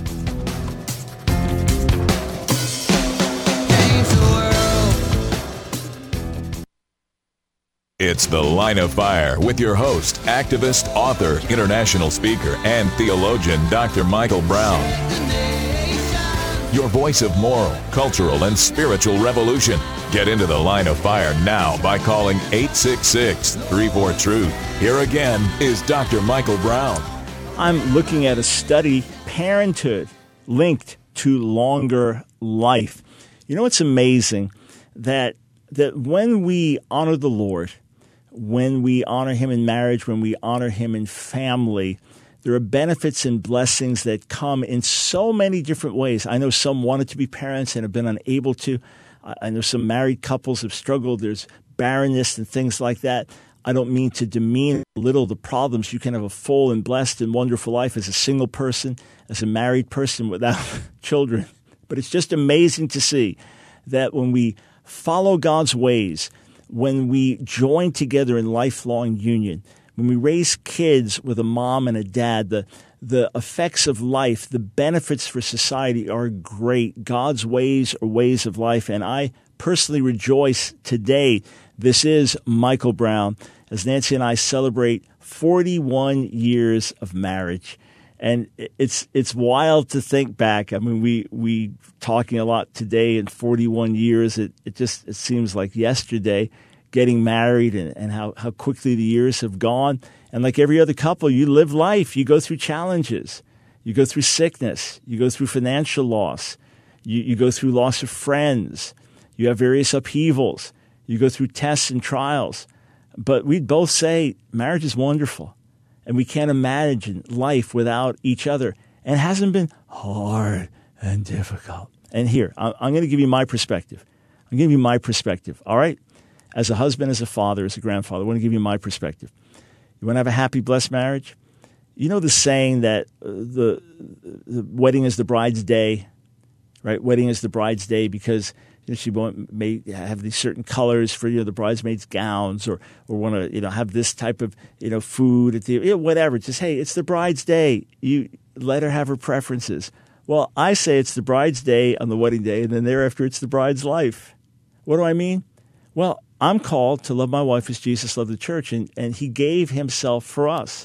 It's The Line of Fire with your host, activist, author, international speaker, and theologian, Doctor Michael Brown. Your voice of moral, cultural, and spiritual revolution. Get into The Line of Fire now by calling eight six six, three four, truth. Here again is Doctor Michael Brown. I'm looking at a study, parenthood linked to longer life. You know, it's amazing that that when we honor the Lord, when we honor him in marriage, when we honor him in family, there are benefits and blessings that come in so many different ways. I know some wanted to be parents and have been unable to. I know some married couples have struggled. There's barrenness and things like that. I don't mean to demean little the problems. You can have a full and blessed and wonderful life as a single person, as a married person without children. But it's just amazing to see that when we follow God's ways, when we join together in lifelong union, when we raise kids with a mom and a dad, the the effects of life, the benefits for society are great. God's ways are ways of life. And I personally rejoice today. This is Michael Brown, as Nancy and I celebrate forty-one years of marriage. And it's it's wild to think back. I mean, we we talking a lot today in forty-one years. It it just it seems like yesterday, getting married and, and how, how quickly the years have gone. And like every other couple, you live life. You go through challenges. You go through sickness. You go through financial loss. You, you go through loss of friends. You have various upheavals. You go through tests and trials. But we'd both say marriage is wonderful. And we can't imagine life without each other. And it hasn't been hard and difficult. And here, I'm, I'm going to give you my perspective. I'm going to give you my perspective, all right? As a husband, as a father, as a grandfather, I want to give you my perspective. You want to have a happy, blessed marriage? You know the saying that uh, the, the wedding is the bride's day, right? Wedding is the bride's day because you know, she want, may have these certain colors for you know the bridesmaids' gowns, or or want to you know have this type of you know food at the you know, whatever. Just hey, it's the bride's day. You let her have her preferences. Well, I say it's the bride's day on the wedding day, and then thereafter it's the bride's life. What do I mean? Well, I'm called to love my wife as Jesus loved the church, and, and he gave himself for us.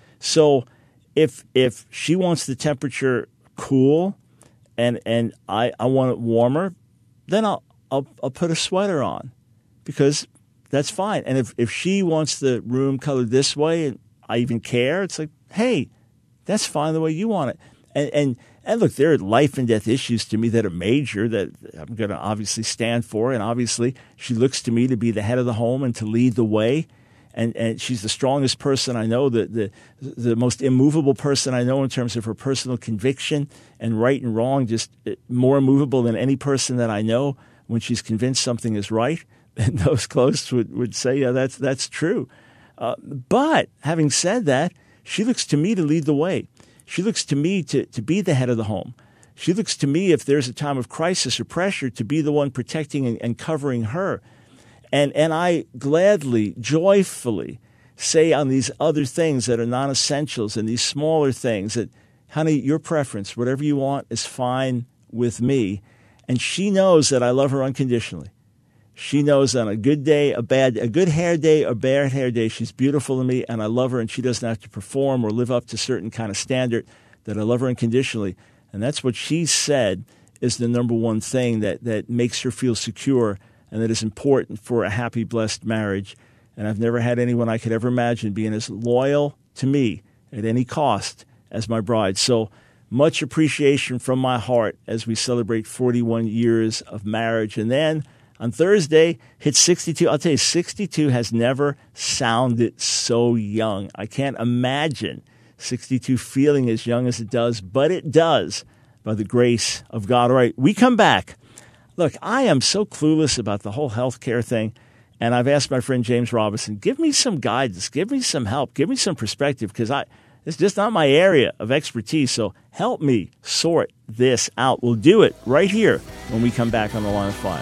So if if she wants the temperature cool and and I, I want it warmer, then I'll, I'll I'll put a sweater on because that's fine. And if, if she wants the room colored this way and I even care, it's like, hey, that's fine the way you want it. And and And look, there are life and death issues to me that are major that I'm going to obviously stand for. And obviously, she looks to me to be the head of the home and to lead the way. And and she's the strongest person I know, the the the most immovable person I know in terms of her personal conviction and right and wrong, just more immovable than any person that I know when she's convinced something is right. And those close would, would say, yeah, that's, that's true. Uh, but having said that, she looks to me to lead the way. She looks to me to, to be the head of the home. She looks to me, if there's a time of crisis or pressure, to be the one protecting and, and covering her. And and I gladly, joyfully say on these other things that are non-essentials and these smaller things that, honey, your preference, whatever you want is fine with me. And she knows that I love her unconditionally. She knows on a good day, a bad, a good hair day, a bad hair day, she's beautiful to me, and I love her, and she doesn't have to perform or live up to certain kind of standard. That I love her unconditionally, and that's what she said is the number one thing that that makes her feel secure and that is important for a happy, blessed marriage. And I've never had anyone I could ever imagine being as loyal to me at any cost as my bride. So much appreciation from my heart as we celebrate forty-one years of marriage, and then. On Thursday, hit sixty-two. I'll tell you, sixty-two has never sounded so young. I can't imagine sixty-two feeling as young as it does, but it does by the grace of God. All right, we come back. Look, I am so clueless about the whole healthcare thing, and I've asked my friend James Robinson, give me some guidance, give me some help, give me some perspective, because I it's just not my area of expertise, so help me sort this out. We'll do it right here when we come back on The Line of Fire.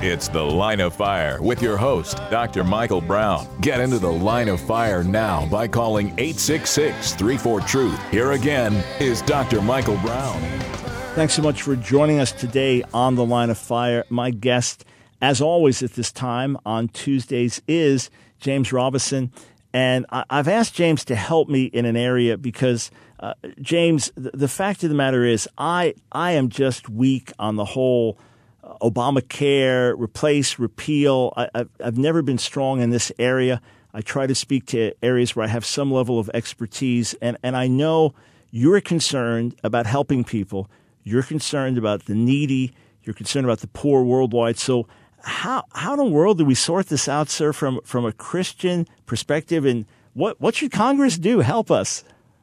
It's The Line of Fire with your host, Doctor Michael Brown. Get into the Line of Fire now by calling eight six six, three four, truth. Here again is Doctor Michael Brown. Thanks so much for joining us today on The Line of Fire. My guest, as always at this time on Tuesdays, is James Robison. And I've asked James to help me in an area because, uh, James, the fact of the matter is I I am just weak on the whole Obamacare, replace, repeal. I, I've, I've never been strong in this area. I try to speak to areas where I have some level of expertise, and, and I know you're concerned about helping people. You're concerned about the needy. You're concerned about the poor worldwide. So how how in the world do we sort this out, sir, from, from a Christian perspective? And what, what should Congress do? Help us.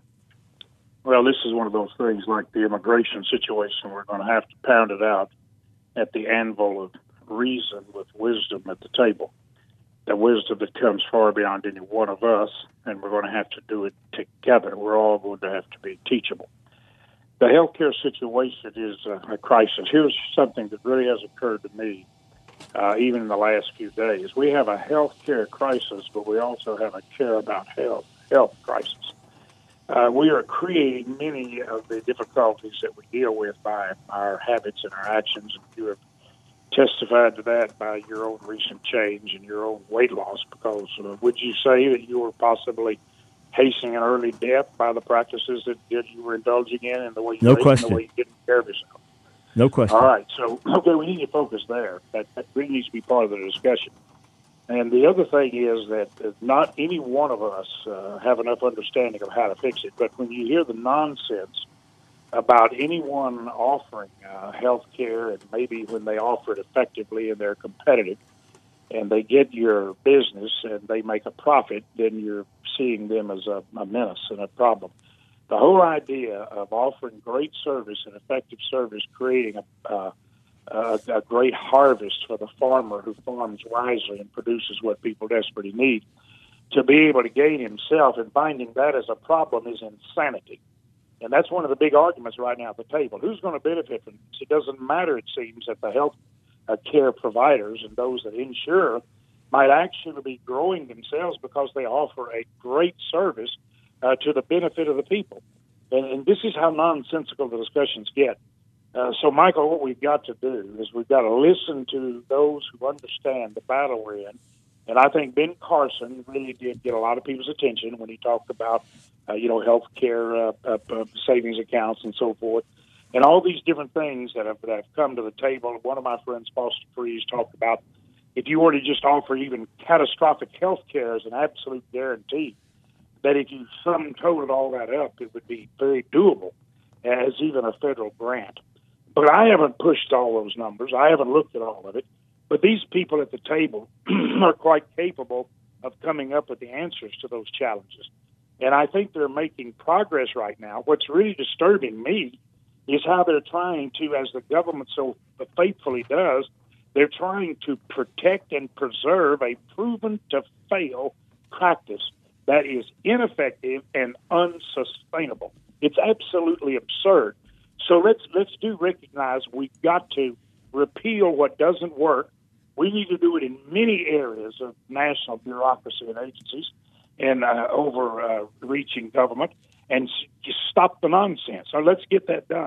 Well, this is one of those things like the immigration situation. We're going to have to pound it out at the anvil of reason with wisdom at the table. The wisdom that comes far beyond any one of us, and we're going to have to do it together. We're all going to have to be teachable. The healthcare situation is a, a crisis. Here's something that really has occurred to me, uh, even in the last few days. We have a healthcare crisis, but we also have a care about health health crisis. Uh, we are creating many of the difficulties that we deal with by our habits and our actions, and you have testified to that by your own recent change and your own weight loss, because uh, would you say that you were possibly hastening an early death by the practices that, that you were indulging in and the way you no ate question. and the way you didn't care of yourself? No question. All right, so, okay, we need to focus there. That, that really needs to be part of the discussion. And the other thing is that not any one of us uh, have enough understanding of how to fix it. But when you hear the nonsense about anyone offering uh, health care, and maybe when they offer it effectively and they're competitive and they get your business and they make a profit, then you're seeing them as a, a menace and a problem. The whole idea of offering great service and effective service, creating a uh, Uh, a great harvest for the farmer who farms wisely and produces what people desperately need, to be able to gain himself, and finding that as a problem is insanity. And that's one of the big arguments right now at the table. Who's going to benefit from this? It doesn't matter, it seems, that the health uh, care providers and those that insure might actually be growing themselves because they offer a great service uh, to the benefit of the people. And, and this is how nonsensical the discussions get. Uh, so, Michael, what we've got to do is we've got to listen to those who understand the battle we're in. And I think Ben Carson really did get a lot of people's attention when he talked about, uh, you know, health care, uh, uh, uh, savings accounts, and so forth, and all these different things that have, that have come to the table. One of my friends, Foster Freeze, talked about if you were to just offer even catastrophic health care as an absolute guarantee, that if you sum totaled all that up, it would be very doable as even a federal grant. But I haven't pushed all those numbers. I haven't looked at all of it. But these people at the table are quite capable of coming up with the answers to those challenges. And I think they're making progress right now. What's really disturbing me is how they're trying to, as the government so faithfully does, they're trying to protect and preserve a proven-to-fail practice that is ineffective and unsustainable. It's absolutely absurd. So let's let's do recognize we've got to repeal what doesn't work. We need to do it in many areas of national bureaucracy and agencies and uh, overreaching uh, government, and s- just stop the nonsense. So let's get that done.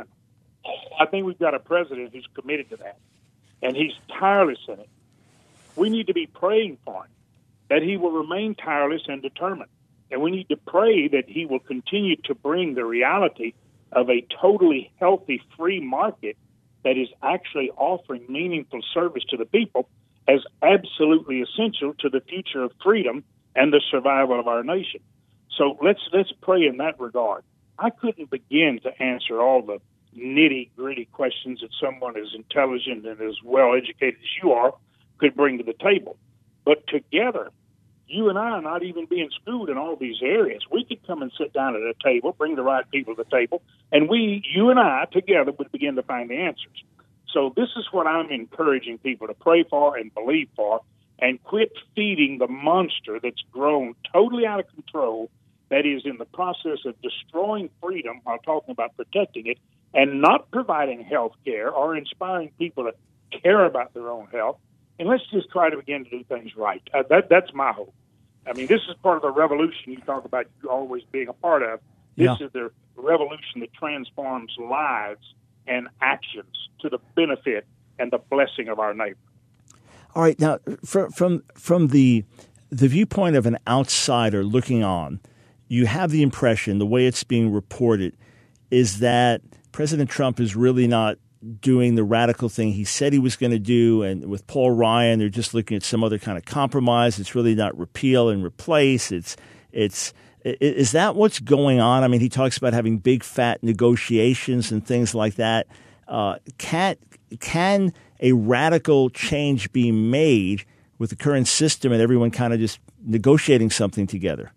I think we've got a president who's committed to that, and he's tireless in it. We need to be praying for him, that he will remain tireless and determined. And we need to pray that he will continue to bring the reality of a totally healthy free market that is actually offering meaningful service to the people as absolutely essential to the future of freedom and the survival of our nation. So let's let's pray in that regard. I couldn't begin to answer all the nitty-gritty questions that someone as intelligent and as well-educated as you are could bring to the table. But together, you and I are not even being schooled in all these areas. We could come and sit down at a table, bring the right people to the table, and we, you and I, together would begin to find the answers. So this is what I'm encouraging people to pray for and believe for, and quit feeding the monster that's grown totally out of control, that is in the process of destroying freedom while talking about protecting it, and not providing health care or inspiring people to care about their own health, and let's just try to begin to do things right. Uh, that That's my hope. I mean, this is part of the revolution you talk about you always being a part of. This Yeah. is the revolution that transforms lives and actions to the benefit and the blessing of our neighbor. All right, now from from from the the viewpoint of an outsider looking on, you have the impression, the way it's being reported, is that President Trump is really not doing the radical thing he said he was going to do, and with Paul Ryan, they're just looking at some other kind of compromise. It's really not repeal and replace. It's it's is that what's going on? I mean, he talks about having big fat negotiations and things like that. Uh, can can a radical change be made with the current system and everyone kind of just negotiating something together?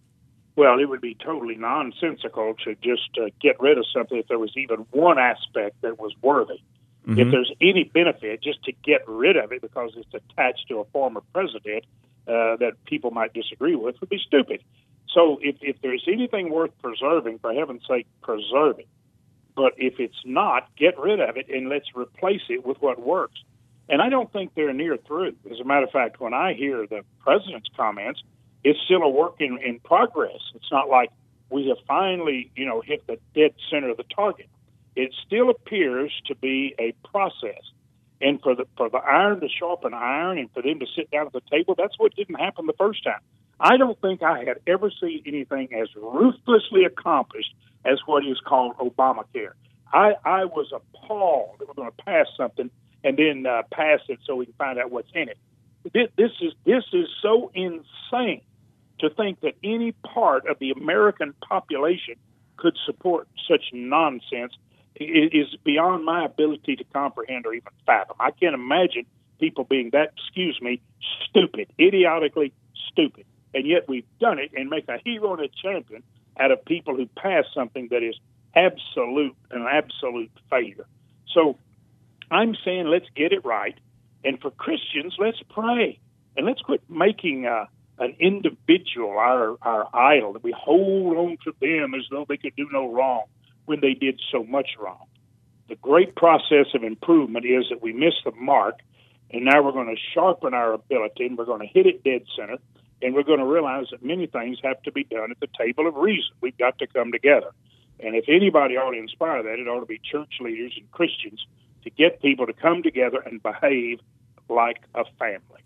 Well, it would be totally nonsensical to just uh, get rid of something if there was even one aspect that was worthy. Mm-hmm. If there's any benefit, just to get rid of it because it's attached to a former president uh, that people might disagree with would be stupid. So if, if there's anything worth preserving, for heaven's sake, preserve it. But if it's not, get rid of it and let's replace it with what works. And I don't think they're near through. As a matter of fact, when I hear the president's comments, it's still a work in, in progress. It's not like we have finally, you know, hit the dead center of the target. It still appears to be a process. And for the for the iron to sharpen iron and for them to sit down at the table, that's what didn't happen the first time. I don't think I had ever seen anything as ruthlessly accomplished as what is called Obamacare. I, I was appalled that we're going to pass something and then uh, pass it so we can find out what's in it. This, this is this is so insane to think that any part of the American population could support such nonsense. It is beyond my ability to comprehend or even fathom. I can't imagine people being that, excuse me, stupid, idiotically stupid. And yet we've done it and make a hero and a champion out of people who pass something that is absolute, an absolute failure. So I'm saying let's get it right. And for Christians, let's pray. And let's quit making uh, an individual our, our idol, that we hold on to them as though they could do no wrong when they did so much wrong. The great process of improvement is that we miss the mark, and now we're going to sharpen our ability, and we're going to hit it dead center, and we're going to realize that many things have to be done at the table of reason. We've got to come together. And if anybody ought to inspire that, it ought to be church leaders and Christians to get people to come together and behave like a family.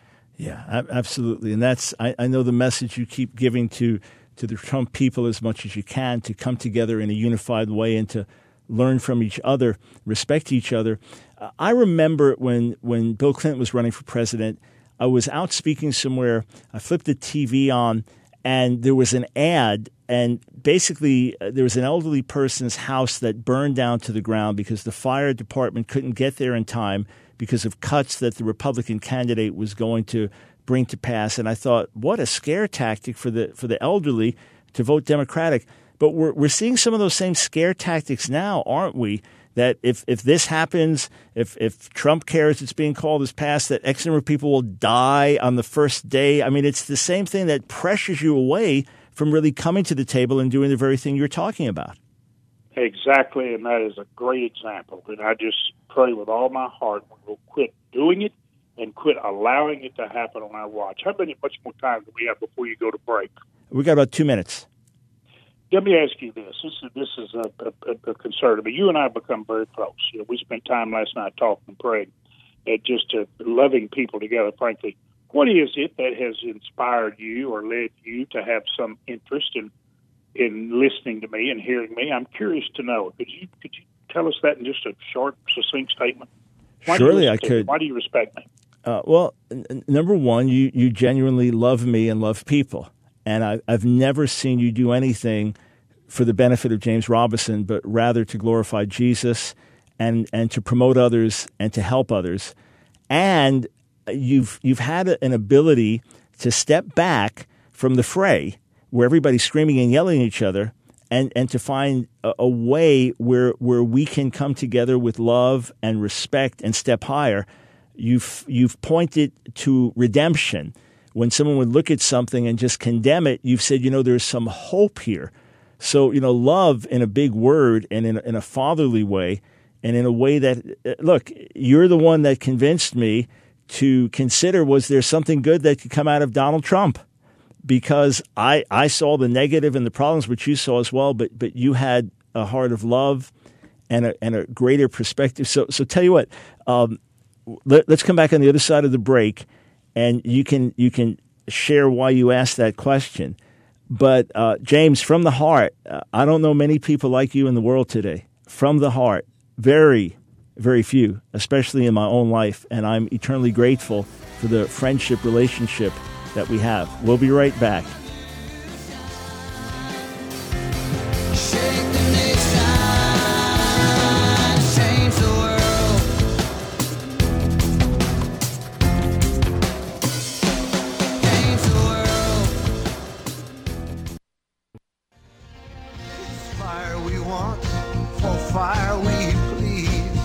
Yeah, absolutely. And that's, I, I know the message you keep giving to, to the Trump people as much as you can, to come together in a unified way and to learn from each other, respect each other. Uh, I remember when, when Bill Clinton was running for president, I was out speaking somewhere. I flipped the T V on, and there was an ad, and basically uh, there was an elderly person's house that burned down to the ground because the fire department couldn't get there in time because of cuts that the Republican candidate was going to bring to pass. And I thought, what a scare tactic for the for the elderly to vote Democratic. But we're we're seeing some of those same scare tactics now, aren't we? That if, if this happens, if if Trump cares it's being called as passed, that X number of people will die on the first day. I mean, it's the same thing that pressures you away from really coming to the table and doing the very thing you're talking about. Exactly, and that is a great example. And I just pray with all my heart we'll quit doing it and quit allowing it to happen on our watch. How many much more time do we have before you go to break? We got about two minutes. Let me ask you this. This is this is a, a, a concern to me. You and I have become very close. You know, we spent time last night talking and praying, and just uh, loving people together, frankly. What is it that has inspired you or led you to have some interest in in listening to me and hearing me? I'm curious to know. Could you could you tell us that in just a short, succinct statement? Why Surely I could. Why do you respect me? Uh, well, n- number one, you, you genuinely love me and love people. And I, I've never seen you do anything for the benefit of James Robison, but rather to glorify Jesus and, and to promote others and to help others. And you've you've had an ability to step back from the fray where everybody's screaming and yelling at each other, and, and to find a, a way where where we can come together with love and respect and step higher. You've you've pointed to redemption. When someone would look at something and just condemn it, you've said, you know, there's some hope here. So, you know, love in a big word and in a, in a fatherly way and in a way that, look, you're the one that convinced me to consider, was there something good that could come out of Donald Trump? Because I, I saw the negative and the problems, which you saw as well, but but you had a heart of love and a, and a greater perspective. So so tell you what, um, let, let's come back on the other side of the break, and you can you can share why you asked that question. But uh, James, from the heart, uh, I don't know many people like you in the world today. From the heart, very, very few, especially in my own life, and I'm eternally grateful for the friendship relationship that we have. We'll be right back. Shake the nation, change the world. Change the world. Fire we want, for fire we plead.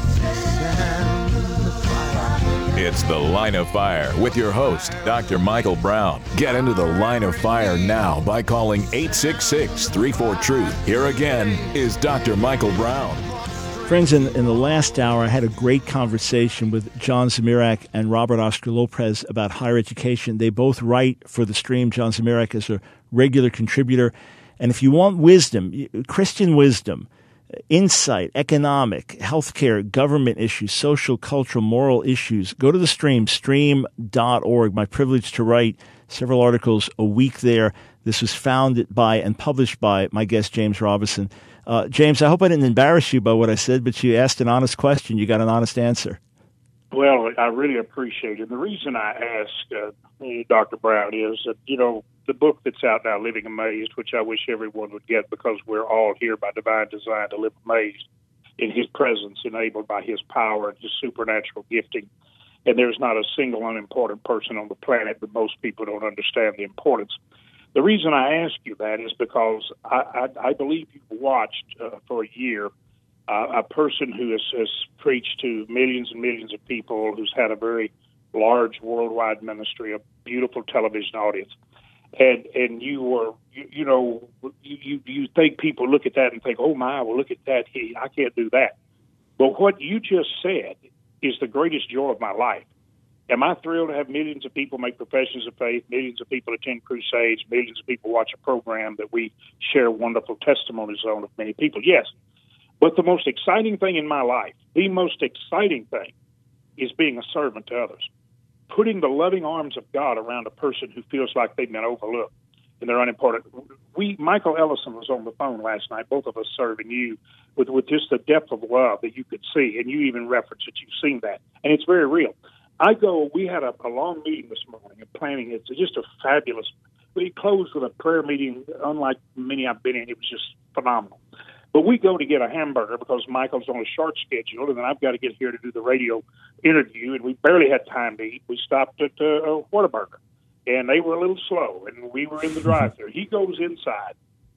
Stand the fire. It's The Line of Fire with your host, Doctor Michael Brown. Get into the Line of Fire now by calling eight six six, three four, TRUTH. Here again is Doctor Michael Brown. Friends, in, in the last hour, I had a great conversation with John Zmirak and Robert Oscar Lopez about higher education. They both write for The Stream. John Zmirak is a regular contributor. And if you want wisdom, Christian wisdom, insight, economic, healthcare, government issues, social, cultural, moral issues, go to The Stream, stream dot org. My privilege to write several articles a week there. This was founded by and published by my guest, James Robison. Uh, James, I hope I didn't embarrass you by what I said, but you asked an honest question. You got an honest answer. Well, I really appreciate it. The reason I asked uh, Doctor Brown is that, you know, the book that's out now, Living Amazed, which I wish everyone would get because we're all here by divine design to live amazed in his presence, enabled by his power and his supernatural gifting. And there's not a single unimportant person on the planet, but most people don't understand the importance. The reason I ask you that is because I, I, I believe you've watched uh, for a year uh, a person who has, has preached to millions and millions of people, who's had a very large worldwide ministry, a beautiful television audience. And and you were, you, you know, you, you think people look at that and think, oh, my, well, look at that. He, I can't do that. But what you just said is the greatest joy of my life. Am I thrilled to have millions of people make professions of faith, millions of people attend crusades, millions of people watch a program that we share wonderful testimonies on of many people? Yes. But the most exciting thing in my life, the most exciting thing, is being a servant to others. Putting the loving arms of God around a person who feels like they've been overlooked and they're unimportant. We, Michael Ellison was on the phone last night, both of us serving you with, with just the depth of love that you could see, and you even referenced that you've seen that, and it's very real. I go, we had a, a long meeting this morning and planning. It's just a fabulous, we closed with a prayer meeting unlike many I've been in. It was just phenomenal. But we go to get a hamburger because Michael's on a short schedule, and then I've got to get here to do the radio interview, and we barely had time to eat. We stopped at uh, a Whataburger, and they were a little slow, and we were in the drive-thru. He goes inside,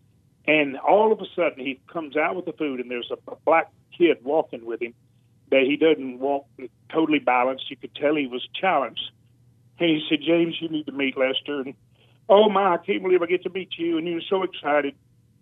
and all of a sudden he comes out with the food, and there's a, a black kid walking with him that he doesn't walk totally balanced. You could tell he was challenged. And he said, James, you need to meet Lester. And, oh, my, I can't believe I get to meet you, and he was so excited.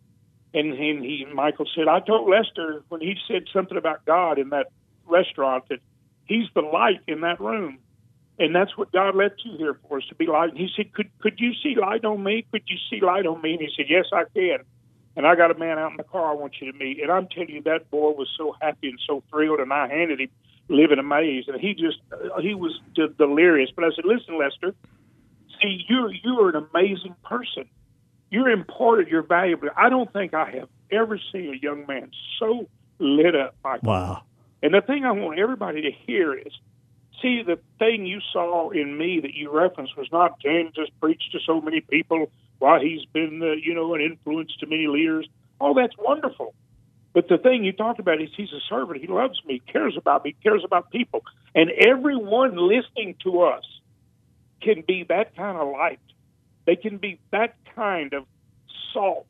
And he, Michael said, I told Lester when he said something about God in that restaurant that he's the light in that room. And that's what God left you here for, is to be light. And he said, could could you see light on me? Could you see light on me? And he said, yes, I can. And I got a man out in the car I want you to meet. And I'm telling you, that boy was so happy and so thrilled, and I handed him Living Amazed. And he just, he was just delirious. But I said, listen, Lester, see, you're, you're an amazing person. You're important. You're valuable. I don't think I have ever seen a young man so lit up like Wow. And the thing I want everybody to hear is, see, the thing you saw in me that you referenced was not James just preached to so many people while he's been, uh, you know, an influence to many leaders. Oh, that's wonderful. But the thing you talked about is he's a servant. He loves me, cares about me, cares about people. And everyone listening to us can be that kind of light. They can be that kind of salt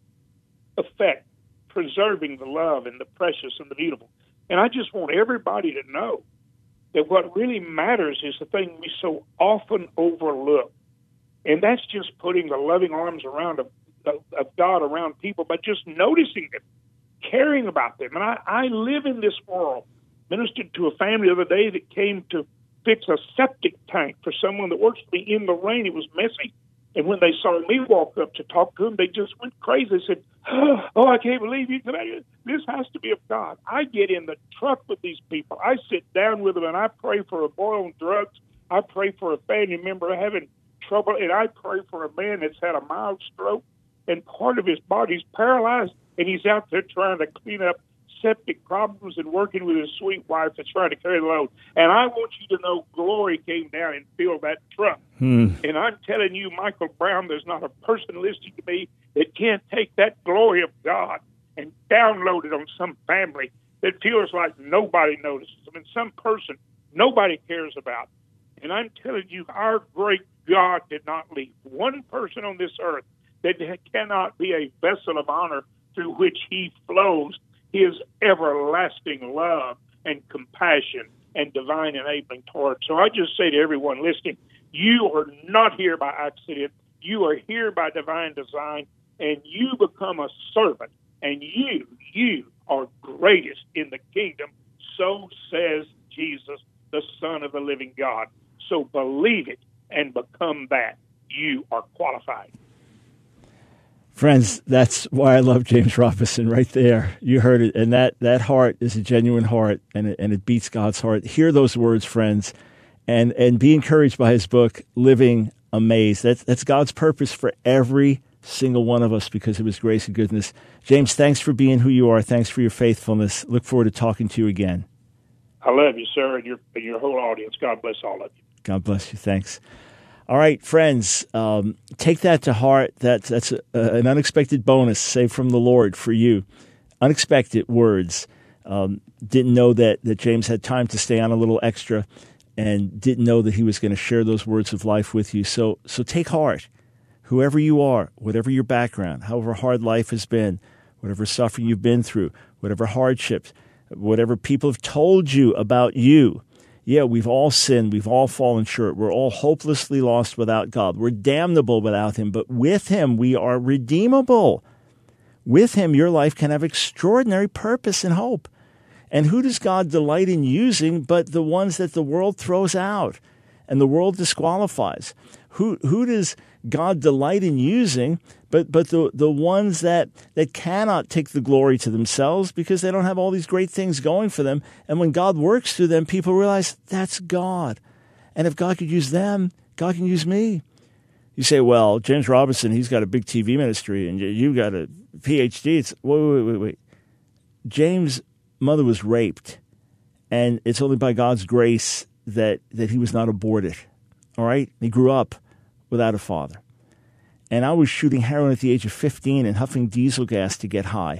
effect, preserving the love and the precious and the beautiful. And I just want everybody to know that what really matters is the thing we so often overlook. And that's just putting the loving arms around of, of, of God around people, but just noticing them, caring about them. And I, I live in this world. Ministered to a family the other day that came to fix a septic tank for someone that works for me in the rain. It was messy. And when they saw me walk up to talk to them, they just went crazy. They said, oh, I can't believe you. This has to be of God. I get in the truck with these people. I sit down with them, and I pray for a boy on drugs. I pray for a family member having trouble, and I pray for a man that's had a mild stroke, and part of his body's paralyzed, and he's out there trying to clean up septic problems and working with his sweet wife that's trying to carry the load. And I want you to know glory came down and filled that truck. Hmm. And I'm telling you, Michael Brown, there's not a person listening to me that can't take that glory of God and download it on some family that feels like nobody notices them and some person nobody cares about. And I'm telling you, our great God did not leave one person on this earth that cannot be a vessel of honor through which he flows his everlasting love and compassion and divine enabling toward. So I just say to everyone listening, you are not here by accident. You are here by divine design, and you become a servant, and you, you are greatest in the kingdom. So says Jesus, the Son of the living God. So believe it and become that. You are qualified. Friends, that's why I love James Robison right there. You heard it. And that, that heart is a genuine heart, and it, and it beats God's heart. Hear those words, friends, and, and be encouraged by his book, Living Amazed. That's, that's God's purpose for every single one of us because of his grace and goodness. James, thanks for being who you are. Thanks for your faithfulness. Look forward to talking to you again. I love you, sir, and your, and your whole audience. God bless all of you. God bless you. Thanks. All right, friends, um, take that to heart. That, that's a, a, an unexpected bonus saved from the Lord for you. Unexpected words. Um, didn't know that, that James had time to stay on a little extra and didn't know that he was going to share those words of life with you. So, so take heart. Whoever you are, whatever your background, however hard life has been, whatever suffering you've been through, whatever hardships, whatever people have told you about you, yeah, we've all sinned. We've all fallen short. We're all hopelessly lost without God. We're damnable without him. But with him, we are redeemable. With him, your life can have extraordinary purpose and hope. And who does God delight in using but the ones that the world throws out and the world disqualifies? Who who does God delight in using but but the, the ones that, that cannot take the glory to themselves because they don't have all these great things going for them. And when God works through them, people realize that's God. And if God could use them, God can use me. You say, well, James Robison, he's got a big T V ministry and you've got a P H D. It's wait, wait, wait, wait. James' mother was raped, and it's only by God's grace that, that he was not aborted. All right? He grew up without a father. And I was shooting heroin at the age of fifteen and huffing diesel gas to get high.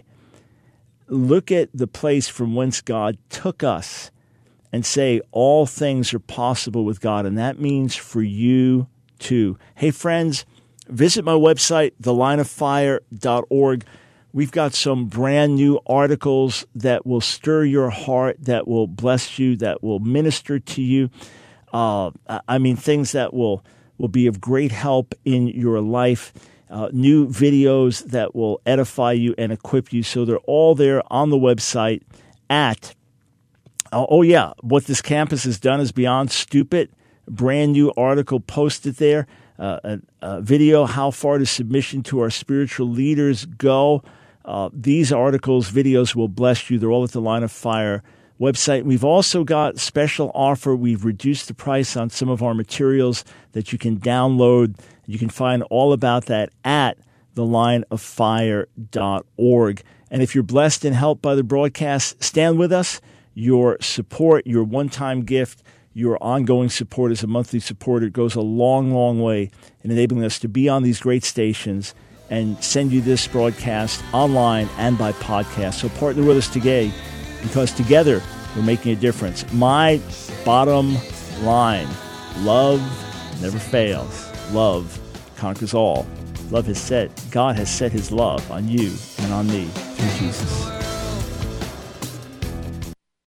Look at the place from whence God took us and say all things are possible with God, and that means for you too. Hey, friends, visit my website, the line of fire dot org. We've got some brand new articles that will stir your heart, that will bless you, that will minister to you. Uh, I mean, things that will will be of great help in your life, uh, new videos that will edify you and equip you. So they're all there on the website at, oh, oh yeah, what this campus has done is beyond stupid. Brand new article posted there, uh, a, a video, How Far Does Submission to Our Spiritual Leaders Go? Uh, these articles, videos will bless you. They're all at the Line of Fire website. We've also got special offer. We've reduced the price on some of our materials that you can download. You can find all about that at the line of fire dot org. And if you're blessed and helped by the broadcast, stand with us. Your support, your one-time gift, your ongoing support as a monthly supporter goes a long, long way in enabling us to be on these great stations and send you this broadcast online and by podcast. So partner with us today, because together we're making a difference. My bottom line, love never fails. Love conquers all. Love has set, God has set his love on you and on me through Jesus.